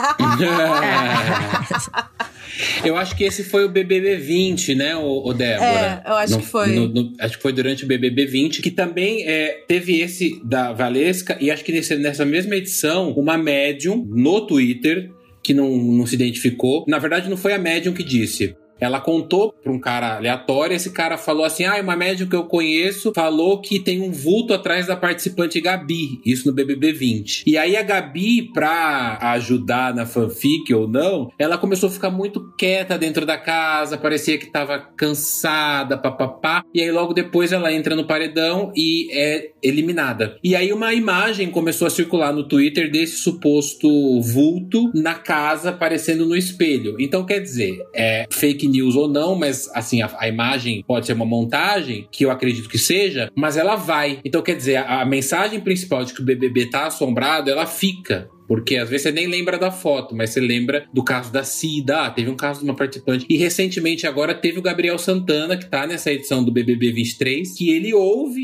Eu acho que esse foi o BBB 20, né, o Débora? Eu acho que foi. Acho que foi durante o BBB 20, que também teve esse da Valesca, e acho que nessa mesma edição, uma médium no Twitter, que não se identificou. Na verdade, não foi a médium que disse. Ela contou pra um cara aleatório, esse cara falou assim, uma médium que eu conheço falou que tem um vulto atrás da participante Gabi, isso no BBB 20. E aí a Gabi, pra ajudar na fanfic ou não, ela começou a ficar muito quieta dentro da casa, parecia que tava cansada, papapá, e aí logo depois ela entra no paredão e é eliminada. E aí uma imagem começou a circular no Twitter desse suposto vulto na casa aparecendo no espelho. Então quer dizer, fake news ou não, mas assim, a imagem pode ser uma montagem, que eu acredito que seja, mas ela vai. Então quer dizer, a mensagem principal de que o BBB tá assombrado, ela fica. Porque às vezes você nem lembra da foto, mas você lembra do caso da Cida, teve um caso de uma participante. E recentemente agora teve o Gabriel Santana, que tá nessa edição do BBB 23, que ele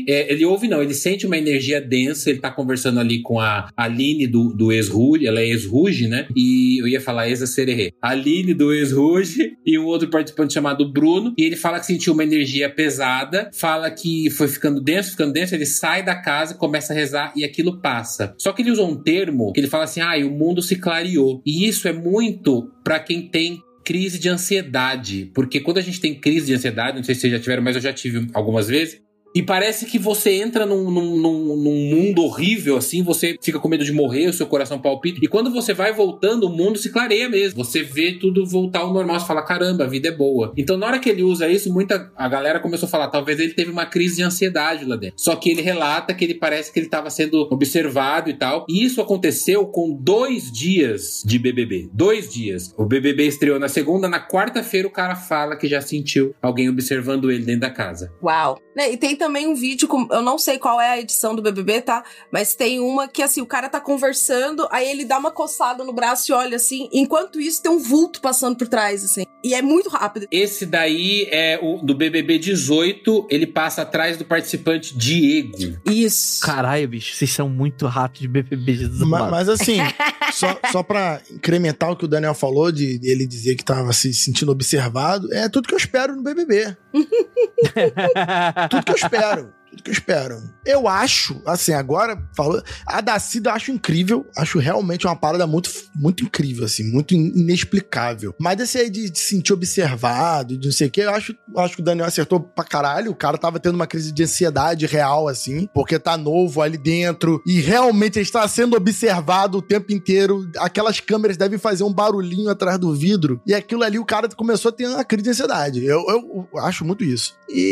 ele sente uma energia densa, ele tá conversando ali com a Aline do ex-Ruge, ela é ex-Ruge, né? E eu ia falar ex-Sererê. A Aline do ex-Ruge e um outro participante chamado Bruno, e ele fala que sentiu uma energia pesada, fala que foi ficando denso, ele sai da casa, começa a rezar e aquilo passa. Só que ele usou um termo que ele fala assim, o mundo se clareou. E isso é muito pra quem tem crise de ansiedade. Porque quando a gente tem crise de ansiedade, não sei se vocês já tiveram, mas eu já tive algumas vezes, e parece que você entra num mundo horrível, assim, você fica com medo de morrer, o seu coração palpita, e quando você vai voltando, o mundo se clareia mesmo. Você vê tudo voltar ao normal, você fala, caramba, a vida é boa. Então, na hora que ele usa isso, a galera começou a falar, talvez ele teve uma crise de ansiedade lá dentro. Só que ele relata que ele parece que ele estava sendo observado e tal, e isso aconteceu com 2 dias de BBB. 2 dias. O BBB estreou na segunda, na quarta-feira o cara fala que já sentiu alguém observando ele dentro da casa. Uau! E tem também um vídeo, eu não sei qual é a edição do BBB, tá? Mas tem uma que, assim, o cara tá conversando, aí ele dá uma coçada no braço e olha assim, enquanto isso tem um vulto passando por trás, assim. E é muito rápido. Esse daí é o do BBB 18, ele passa atrás do participante Diego. Isso. Caralho, bicho, vocês são muito ratos de BBB 18. Mas assim, só pra incrementar o que o Daniel falou, de ele dizer que tava se sentindo observado, é tudo que eu espero no BBB. Tudo que eu espero. Eu acho, assim, agora, falou, a da Cida eu acho incrível, acho realmente uma parada muito, muito incrível, assim, muito inexplicável. Mas esse aí de se sentir observado, de não sei o que, eu acho que o Daniel acertou pra caralho, o cara tava tendo uma crise de ansiedade real, assim, porque tá novo ali dentro, e realmente ele está sendo observado o tempo inteiro, aquelas câmeras devem fazer um barulhinho atrás do vidro, e aquilo ali o cara começou a ter uma crise de ansiedade. Eu acho muito isso. E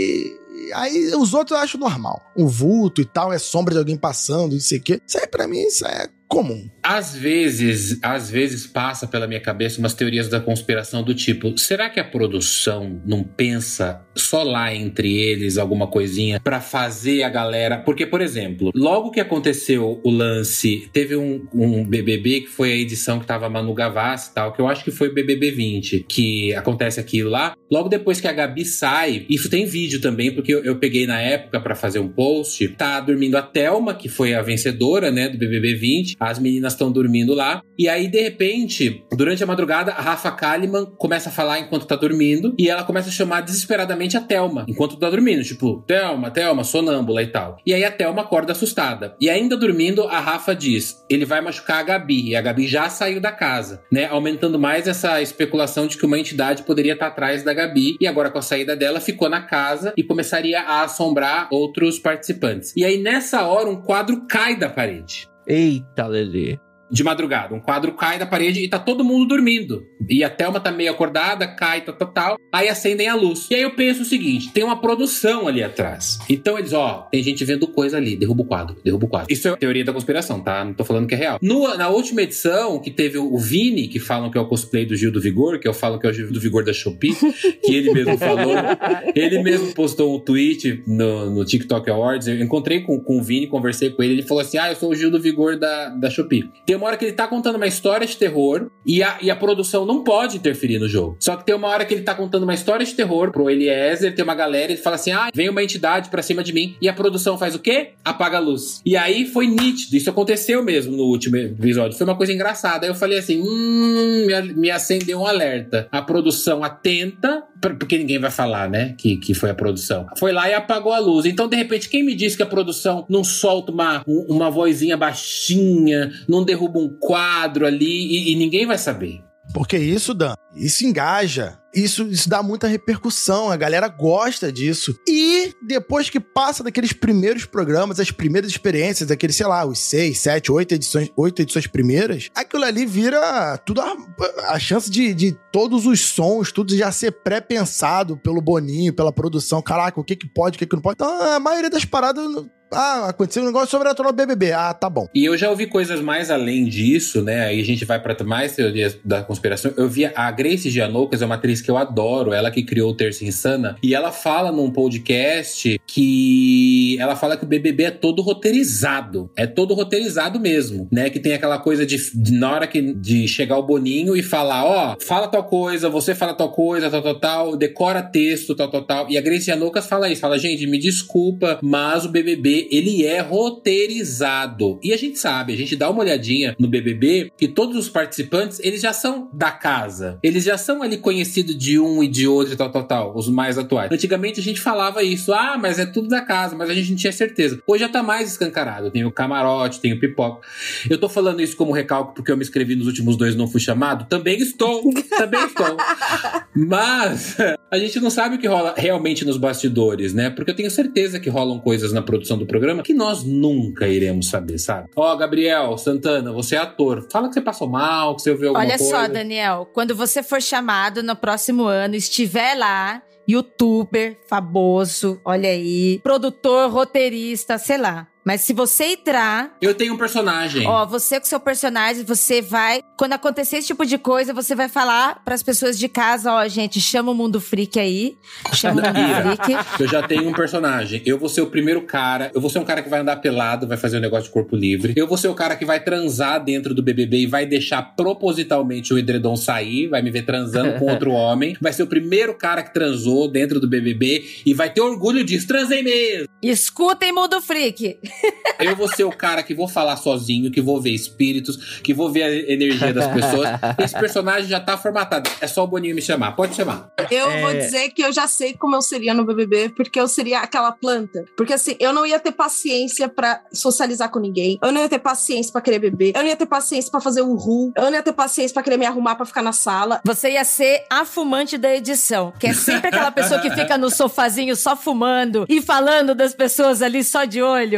Aí os outros eu acho normal. Um vulto e tal, é sombra de alguém passando, não sei o quê. Isso aí, pra mim, isso é comum. Às vezes passa pela minha cabeça umas teorias da conspiração do tipo, será que a produção não pensa só lá entre eles alguma coisinha pra fazer a galera... Porque, por exemplo, logo que aconteceu o lance, teve um BBB que foi a edição que tava a Manu Gavassi e tal, que eu acho que foi o BBB 20, que acontece aquilo lá. Logo depois que a Gabi sai, isso tem vídeo também, porque eu peguei na época pra fazer um post, tá dormindo a Thelma, que foi a vencedora, né, do BBB 20, as meninas estão dormindo lá, e aí de repente, durante a madrugada, a Rafa Kalimann começa a falar enquanto tá dormindo, e ela começa a chamar desesperadamente a Thelma, enquanto tá dormindo, tipo, Thelma, sonâmbula e tal. E aí a Thelma acorda assustada. E ainda dormindo, a Rafa diz, ele vai machucar a Gabi, e a Gabi já saiu da casa, né, aumentando mais essa especulação de que uma entidade poderia estar atrás da Gabi, e agora com a saída dela, ficou na casa e começaria a assombrar outros participantes. E aí nessa hora, um quadro cai da parede. Eita, Lelê. De madrugada, um quadro cai da parede e tá todo mundo dormindo. E a Thelma tá meio acordada, cai, tal. Aí acendem a luz. E aí eu penso o seguinte, tem uma produção ali atrás. Então eles, tem gente vendo coisa ali, derruba o quadro. Isso é teoria da conspiração, tá? Não tô falando que é real. Na última edição, que teve o Vini, que falam que é o cosplay do Gil do Vigor, que eu falo que é o Gil do Vigor da Shopee, que ele mesmo falou. Ele mesmo postou um tweet no TikTok Awards. Eu encontrei com o Vini, conversei com ele. Ele falou assim, eu sou o Gil do Vigor da Shopee. Tem uma hora que ele tá contando uma história de terror e a produção não pode interferir no jogo. Só que tem uma hora que ele tá contando uma história de terror pro Eliezer, tem uma galera, ele fala assim, vem uma entidade pra cima de mim, e a produção faz o quê? Apaga a luz. E aí foi nítido, isso aconteceu mesmo no último episódio, foi uma coisa engraçada. Aí eu falei assim, me acendeu um alerta. A produção atenta, porque ninguém vai falar, né, que foi a produção. Foi lá e apagou a luz. Então, de repente, quem me disse que a produção não solta uma vozinha baixinha, não derruba um quadro ali e ninguém vai saber? Porque isso, Dan, isso engaja. Isso dá muita repercussão, a galera gosta disso. E depois que passa daqueles primeiros programas, as primeiras experiências, daqueles, sei lá, os 6, 7, 8 edições primeiras, aquilo ali vira tudo a chance de todos os sons, tudo já ser pré-pensado pelo Boninho, pela produção. Caraca, o que pode, o que não pode. Então, a maioria das paradas... aconteceu um negócio sobrenatural BBB. Tá bom. E eu já ouvi coisas mais além disso, né? Aí a gente vai pra mais teorias da conspiração. Eu vi a Grace Gianoukas, é uma atriz que eu adoro, ela que criou o Terça Insana, e ela fala num podcast que ela fala que o BBB é todo roteirizado. É todo roteirizado mesmo, né? Que tem aquela coisa de na hora de chegar o Boninho e falar, fala tal coisa, você fala tal coisa, tal, decora texto, tal. E a Grace Gianoukas fala isso, fala, gente, me desculpa, mas o BBB ele é roteirizado. E a gente sabe, a gente dá uma olhadinha no BBB, que todos os participantes, eles já são da casa. Eles já são ali conhecidos de um e de outro, tal, os mais atuais. Antigamente a gente falava isso, mas é tudo da casa, mas a gente não tinha certeza. Hoje já tá mais escancarado. Tem o camarote, tem o pipoca. Eu tô falando isso como recalque porque eu me inscrevi nos últimos 2 e não fui chamado? Também estou. Mas a gente não sabe o que rola realmente nos bastidores, né? Porque eu tenho certeza que rolam coisas na produção do programa que nós nunca iremos saber, sabe? Gabriel Santana, você é ator. Fala que você passou mal, que você ouviu alguma coisa. Olha só, Daniel, quando você for chamado no próximo ano, estiver lá, youtuber famoso, olha aí, produtor, roteirista, sei lá. Mas se você entrar... Eu tenho um personagem. Você com seu personagem, você vai... Quando acontecer esse tipo de coisa, você vai falar pras pessoas de casa, gente, chama o Mundo Freak aí. Chama o Mundo Freak. Eu já tenho um personagem. Eu vou ser o primeiro cara... Eu vou ser um cara que vai andar pelado, vai fazer um negócio de corpo livre. Eu vou ser o cara que vai transar dentro do BBB e vai deixar propositalmente o edredom sair. Vai me ver transando com outro homem. Vai ser o primeiro cara que transou dentro do BBB e vai ter orgulho disso. Transei mesmo! Escutem Mundo Freak! Eu vou ser o cara que vou falar sozinho, que vou ver espíritos, que vou ver a energia das pessoas. Esse personagem já tá formatado. É só o Boninho me chamar. Pode chamar. Eu vou dizer que eu já sei como eu seria no BBB, porque eu seria aquela planta. Porque assim, eu não ia ter paciência pra socializar com ninguém. Eu não ia ter paciência pra querer beber. Eu não ia ter paciência pra fazer um ru. Eu não ia ter paciência pra querer me arrumar pra ficar na sala. Você ia ser a fumante da edição, que é sempre aquela pessoa que fica no sofazinho só fumando e falando das pessoas ali só de olho.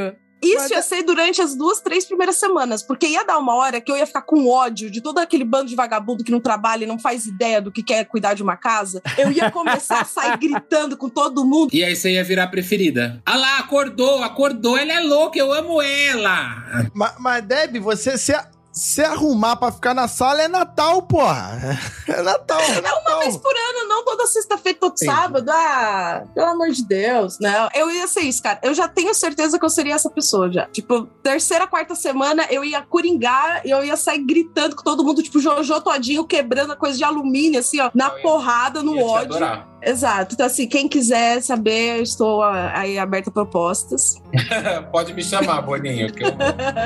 Isso ia ser durante as 2-3 primeiras semanas, porque ia dar uma hora que eu ia ficar com ódio de todo aquele bando de vagabundo que não trabalha e não faz ideia do que quer cuidar de uma casa. Eu ia começar a sair gritando com todo mundo. E aí você ia virar preferida. Ah lá, acordou, ela é louca, eu amo ela. Mas Debbie, você se arrumar pra ficar na sala é Natal, porra. É Natal. É uma vez por ano, não toda sexta-feira, todo sábado. Ah, pelo amor de Deus, né? Eu ia ser isso, cara. Eu já tenho certeza que eu seria essa pessoa já. Tipo, 3ª, 4ª semana, eu ia coringar e eu ia sair gritando com todo mundo, tipo, Jojo todinho, quebrando a coisa de alumínio, assim, ó, na porrada, no ódio. Exato. Então, assim, quem quiser saber, eu estou aí aberta a propostas. Pode me chamar, Boninho, que eu...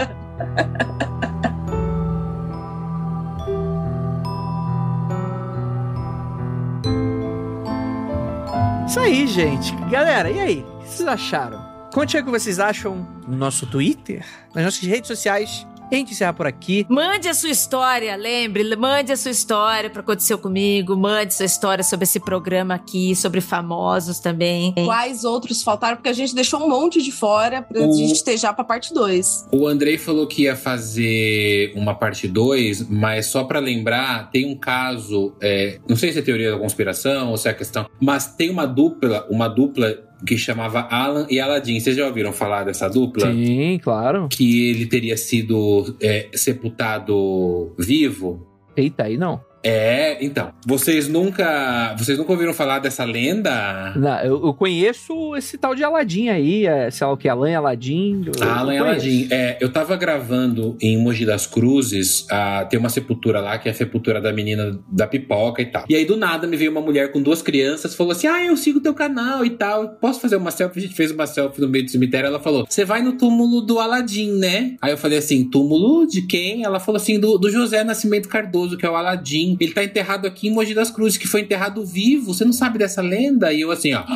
Isso aí, gente. Galera, e aí? O que vocês acharam? Conte aí o que vocês acham no nosso Twitter, nas nossas redes sociais. A gente encerra por aqui. Mande a sua história, mande a sua história para Aconteceu Comigo, mande sua história sobre esse programa aqui, sobre famosos também. Quais outros faltaram? Porque a gente deixou um monte de fora pra gente ter já pra parte 2. O Andrei falou que ia fazer uma parte 2, mas só pra lembrar, tem um caso, não sei se é teoria da conspiração ou se é questão, mas tem uma dupla que chamava Alan e Aladdin. Vocês já ouviram falar dessa dupla? Sim, claro. Que ele teria sido sepultado vivo. Eita, aí não. Então. Vocês nunca ouviram falar dessa lenda? Não, eu conheço esse tal de Aladdin aí, sei lá o que, Alan e Aladdin. Alan e Aladdin. Eu tava gravando em Mogi das Cruzes, tem uma sepultura lá, que é a sepultura da menina da pipoca e tal. E aí, do nada, me veio uma mulher com 2 crianças, falou assim, eu sigo teu canal e tal, posso fazer uma selfie? A gente fez uma selfie no meio do cemitério, ela falou, você vai no túmulo do Aladdin, né? Aí eu falei assim, túmulo de quem? Ela falou assim, do José Nascimento Cardoso, que é o Aladdin. Ele tá enterrado aqui em Mogi das Cruzes, que foi enterrado vivo. Você não sabe dessa lenda? E eu assim, ó...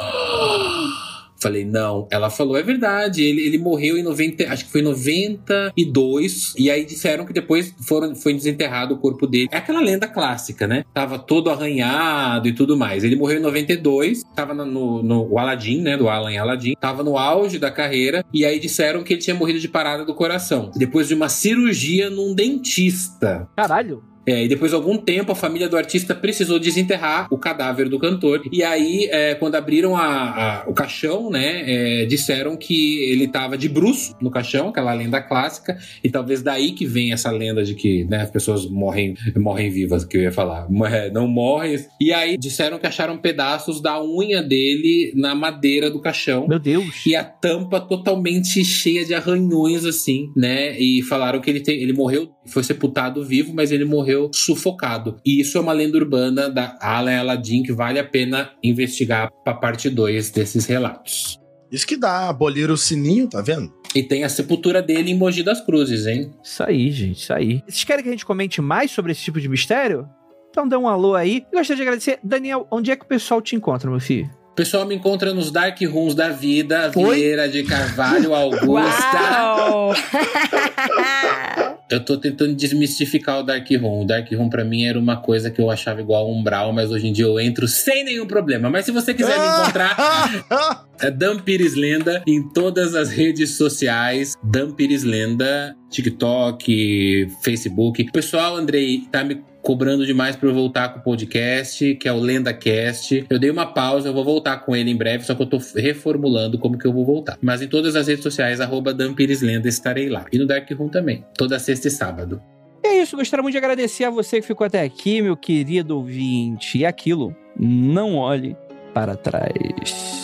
Falei, não. Ela falou, é verdade. Ele morreu em 90... Acho que foi em 92. E aí disseram que depois foi desenterrado o corpo dele. É aquela lenda clássica, né? Tava todo arranhado e tudo mais. Ele morreu em 92. Tava no Aladdin, né? Do Alan e Aladdin. Tava no auge da carreira. E aí disseram que ele tinha morrido de parada do coração. Depois de uma cirurgia num dentista. Caralho. E depois de algum tempo, a família do artista precisou desenterrar o cadáver do cantor. E aí, quando abriram o caixão, né, disseram que ele estava de bruço no caixão, aquela lenda clássica. E talvez daí que vem essa lenda de que, né, as pessoas morrem vivas, que eu ia falar. Não morrem. E aí disseram que acharam pedaços da unha dele na madeira do caixão. Meu Deus! E a tampa totalmente cheia de arranhões, assim, né? E falaram que ele morreu, foi sepultado vivo, mas ele morreu sufocado. E isso é uma lenda urbana da Alan e Aladdin que vale a pena investigar pra parte 2 desses relatos. Isso que dá, abolir o sininho, tá vendo? E tem a sepultura dele em Mogi das Cruzes, hein? Isso aí, gente, isso aí. Vocês querem que a gente comente mais sobre esse tipo de mistério? Então dê um alô aí. Eu gostaria de agradecer. Daniel, onde é que o pessoal te encontra, meu filho? O pessoal me encontra nos Dark Rooms da vida, Vieira de Carvalho, Augusta. Uau! Eu tô tentando desmistificar o Dark Room. O Dark Room pra mim era uma coisa que eu achava igual a Umbral, mas hoje em dia eu entro sem nenhum problema. Mas se você quiser me encontrar, é Dan Pires Lenda em todas as redes sociais. Dan Pires Lenda, TikTok, Facebook. O pessoal, Andrei, tá me cobrando demais pra eu voltar com o podcast, que é o LendaCast. Eu dei uma pausa, eu vou voltar com ele em breve, só que eu tô reformulando como que eu vou voltar. Mas em todas as redes sociais, @DanPiresLenda, estarei lá. E no Dark Room também, toda sexta e sábado. É isso, gostaria muito de agradecer a você que ficou até aqui, meu querido ouvinte. E aquilo, não olhe para trás.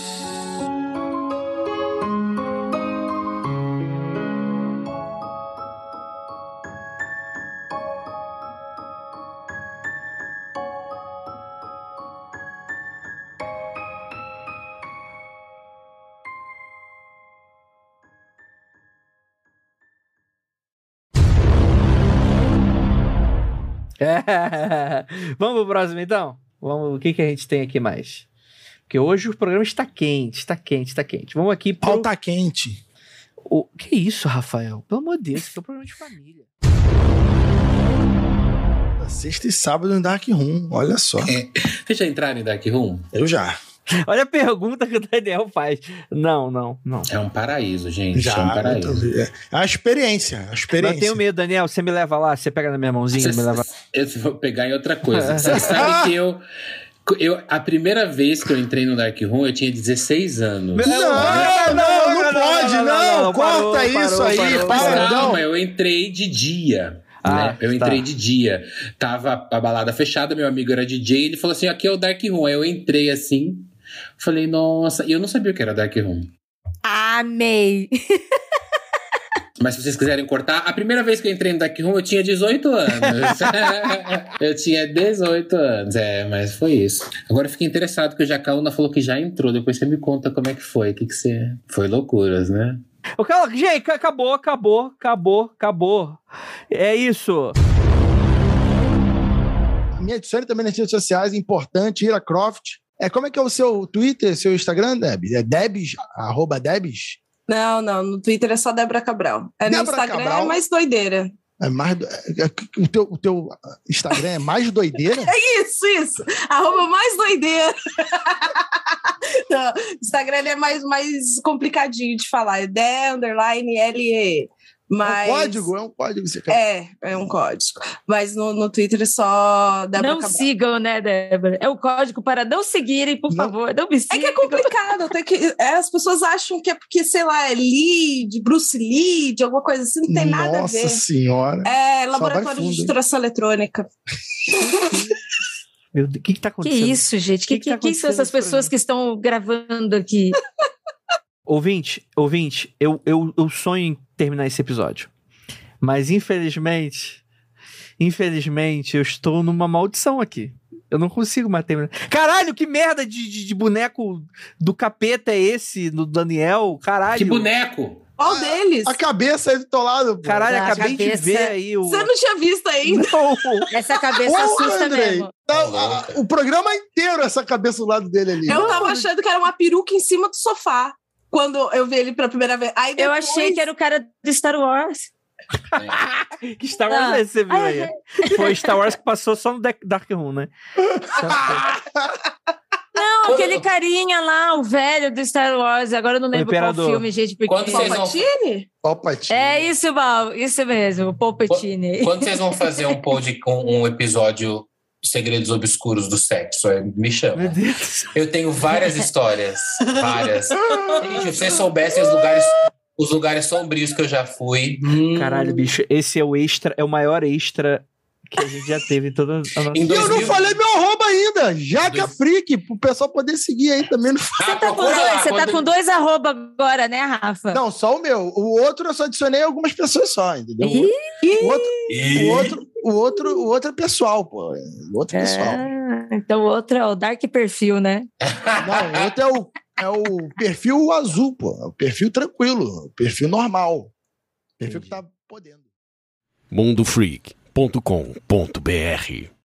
Vamos pro próximo, então? Vamos, o que a gente tem aqui mais? Porque hoje o programa está quente. Vamos aqui pro... Pau tá quente. Que isso, Rafael? Pelo amor de Deus, isso é um programa de família. Sexta e sábado no Dark Room, olha só. Vocês já entraram em Dark Room? Eu já. Olha a pergunta que o Daniel faz. Não. É um paraíso, gente. Já, é um paraíso. É a experiência. Eu tenho medo, Daniel. Você me leva lá, você pega na minha mãozinha e me leva. Eu vou pegar em outra coisa. Você sabe que a primeira vez que eu entrei no Dark Room, eu tinha 16 anos. Não pode, corta isso aí, para. Calma, eu entrei de dia. Né? Eu entrei de dia. Tava a balada fechada, meu amigo era DJ, ele falou assim, aqui é o Dark Room. Aí eu entrei assim, falei, nossa, e eu não sabia o que era Dark Room. Amei! Mas se vocês quiserem cortar, a primeira vez que eu entrei no Dark Room eu tinha 18 anos. Eu tinha 18 anos, mas foi isso. Agora eu fiquei interessado que o Jacaúna falou que já entrou, depois você me conta como é que foi. O que você... Foi loucuras, né? Gente, acabou. É isso. Me adicione também nas redes sociais, importante, Ira Croft. Como é que é o seu Twitter, seu Instagram, Debs? É Debs, @Debs? Não, no Twitter é só Débora Cabral. No Instagram Cabral. É mais doideira. O teu Instagram é mais doideira? É isso. @mais doideira. Não, Instagram é mais complicadinho de falar. É D_LE. Mas... É um código. Você quer. É um código. Mas no Twitter é só Débora Não Cabral. sigam, né, Débora? É o código para não seguirem, por favor. Não me sigam. É que é complicado. As pessoas acham que é porque, sei lá, é Lee, de Bruce Lee, de alguma coisa assim. Não tem nada a ver. Nossa Senhora. É laboratório de digitação eletrônica. Meu Deus, o que tá acontecendo? Que isso, gente? Quem são essas pessoas que estão gravando aqui? Ouvinte, eu sonho em terminar esse episódio. Mas, infelizmente, eu estou numa maldição aqui. Eu não consigo mais terminar. Caralho, que merda de boneco do capeta é esse, do Daniel? Caralho. Que boneco? Qual deles? A cabeça aí do teu lado. Pô. Caralho, acabei de ver aí o... Você não tinha visto ainda? Não. Essa cabeça assusta mesmo. O programa inteiro, essa cabeça do lado dele ali. Eu tava achando que era uma peruca em cima do sofá. Quando eu vi ele pela primeira vez. Aí depois... Eu achei que era o cara do Star Wars. Que Star Wars você viu aí? Foi Star Wars que passou só no Dark Room, né? Não, aquele carinha lá, o velho do Star Wars. Agora eu não lembro qual filme, gente. Porque... Palpatine? É isso, Val. Isso mesmo, o Palpatine. Quando vocês vão fazer um episódio Segredos Obscuros do Sexo? Me chama. Meu Deus. Eu tenho várias histórias. Várias. Gente, se vocês soubessem os lugares sombrios que eu já fui. Caralho, bicho, esse é o maior extra que a gente já teve em toda a nossa... E eu não falei meu @ ainda. Jaca Freak, pro pessoal poder seguir aí também. Você tá com 2 @ agora, né, Rafa? Não, só o meu. O outro eu só adicionei algumas pessoas só, entendeu? O outro é pessoal, pô. O outro é pessoal. Então o outro é o Dark Perfil, né? Não, o outro é o perfil azul, pô. O perfil tranquilo. O perfil normal. O perfil que tá podendo. mundofreak.com.br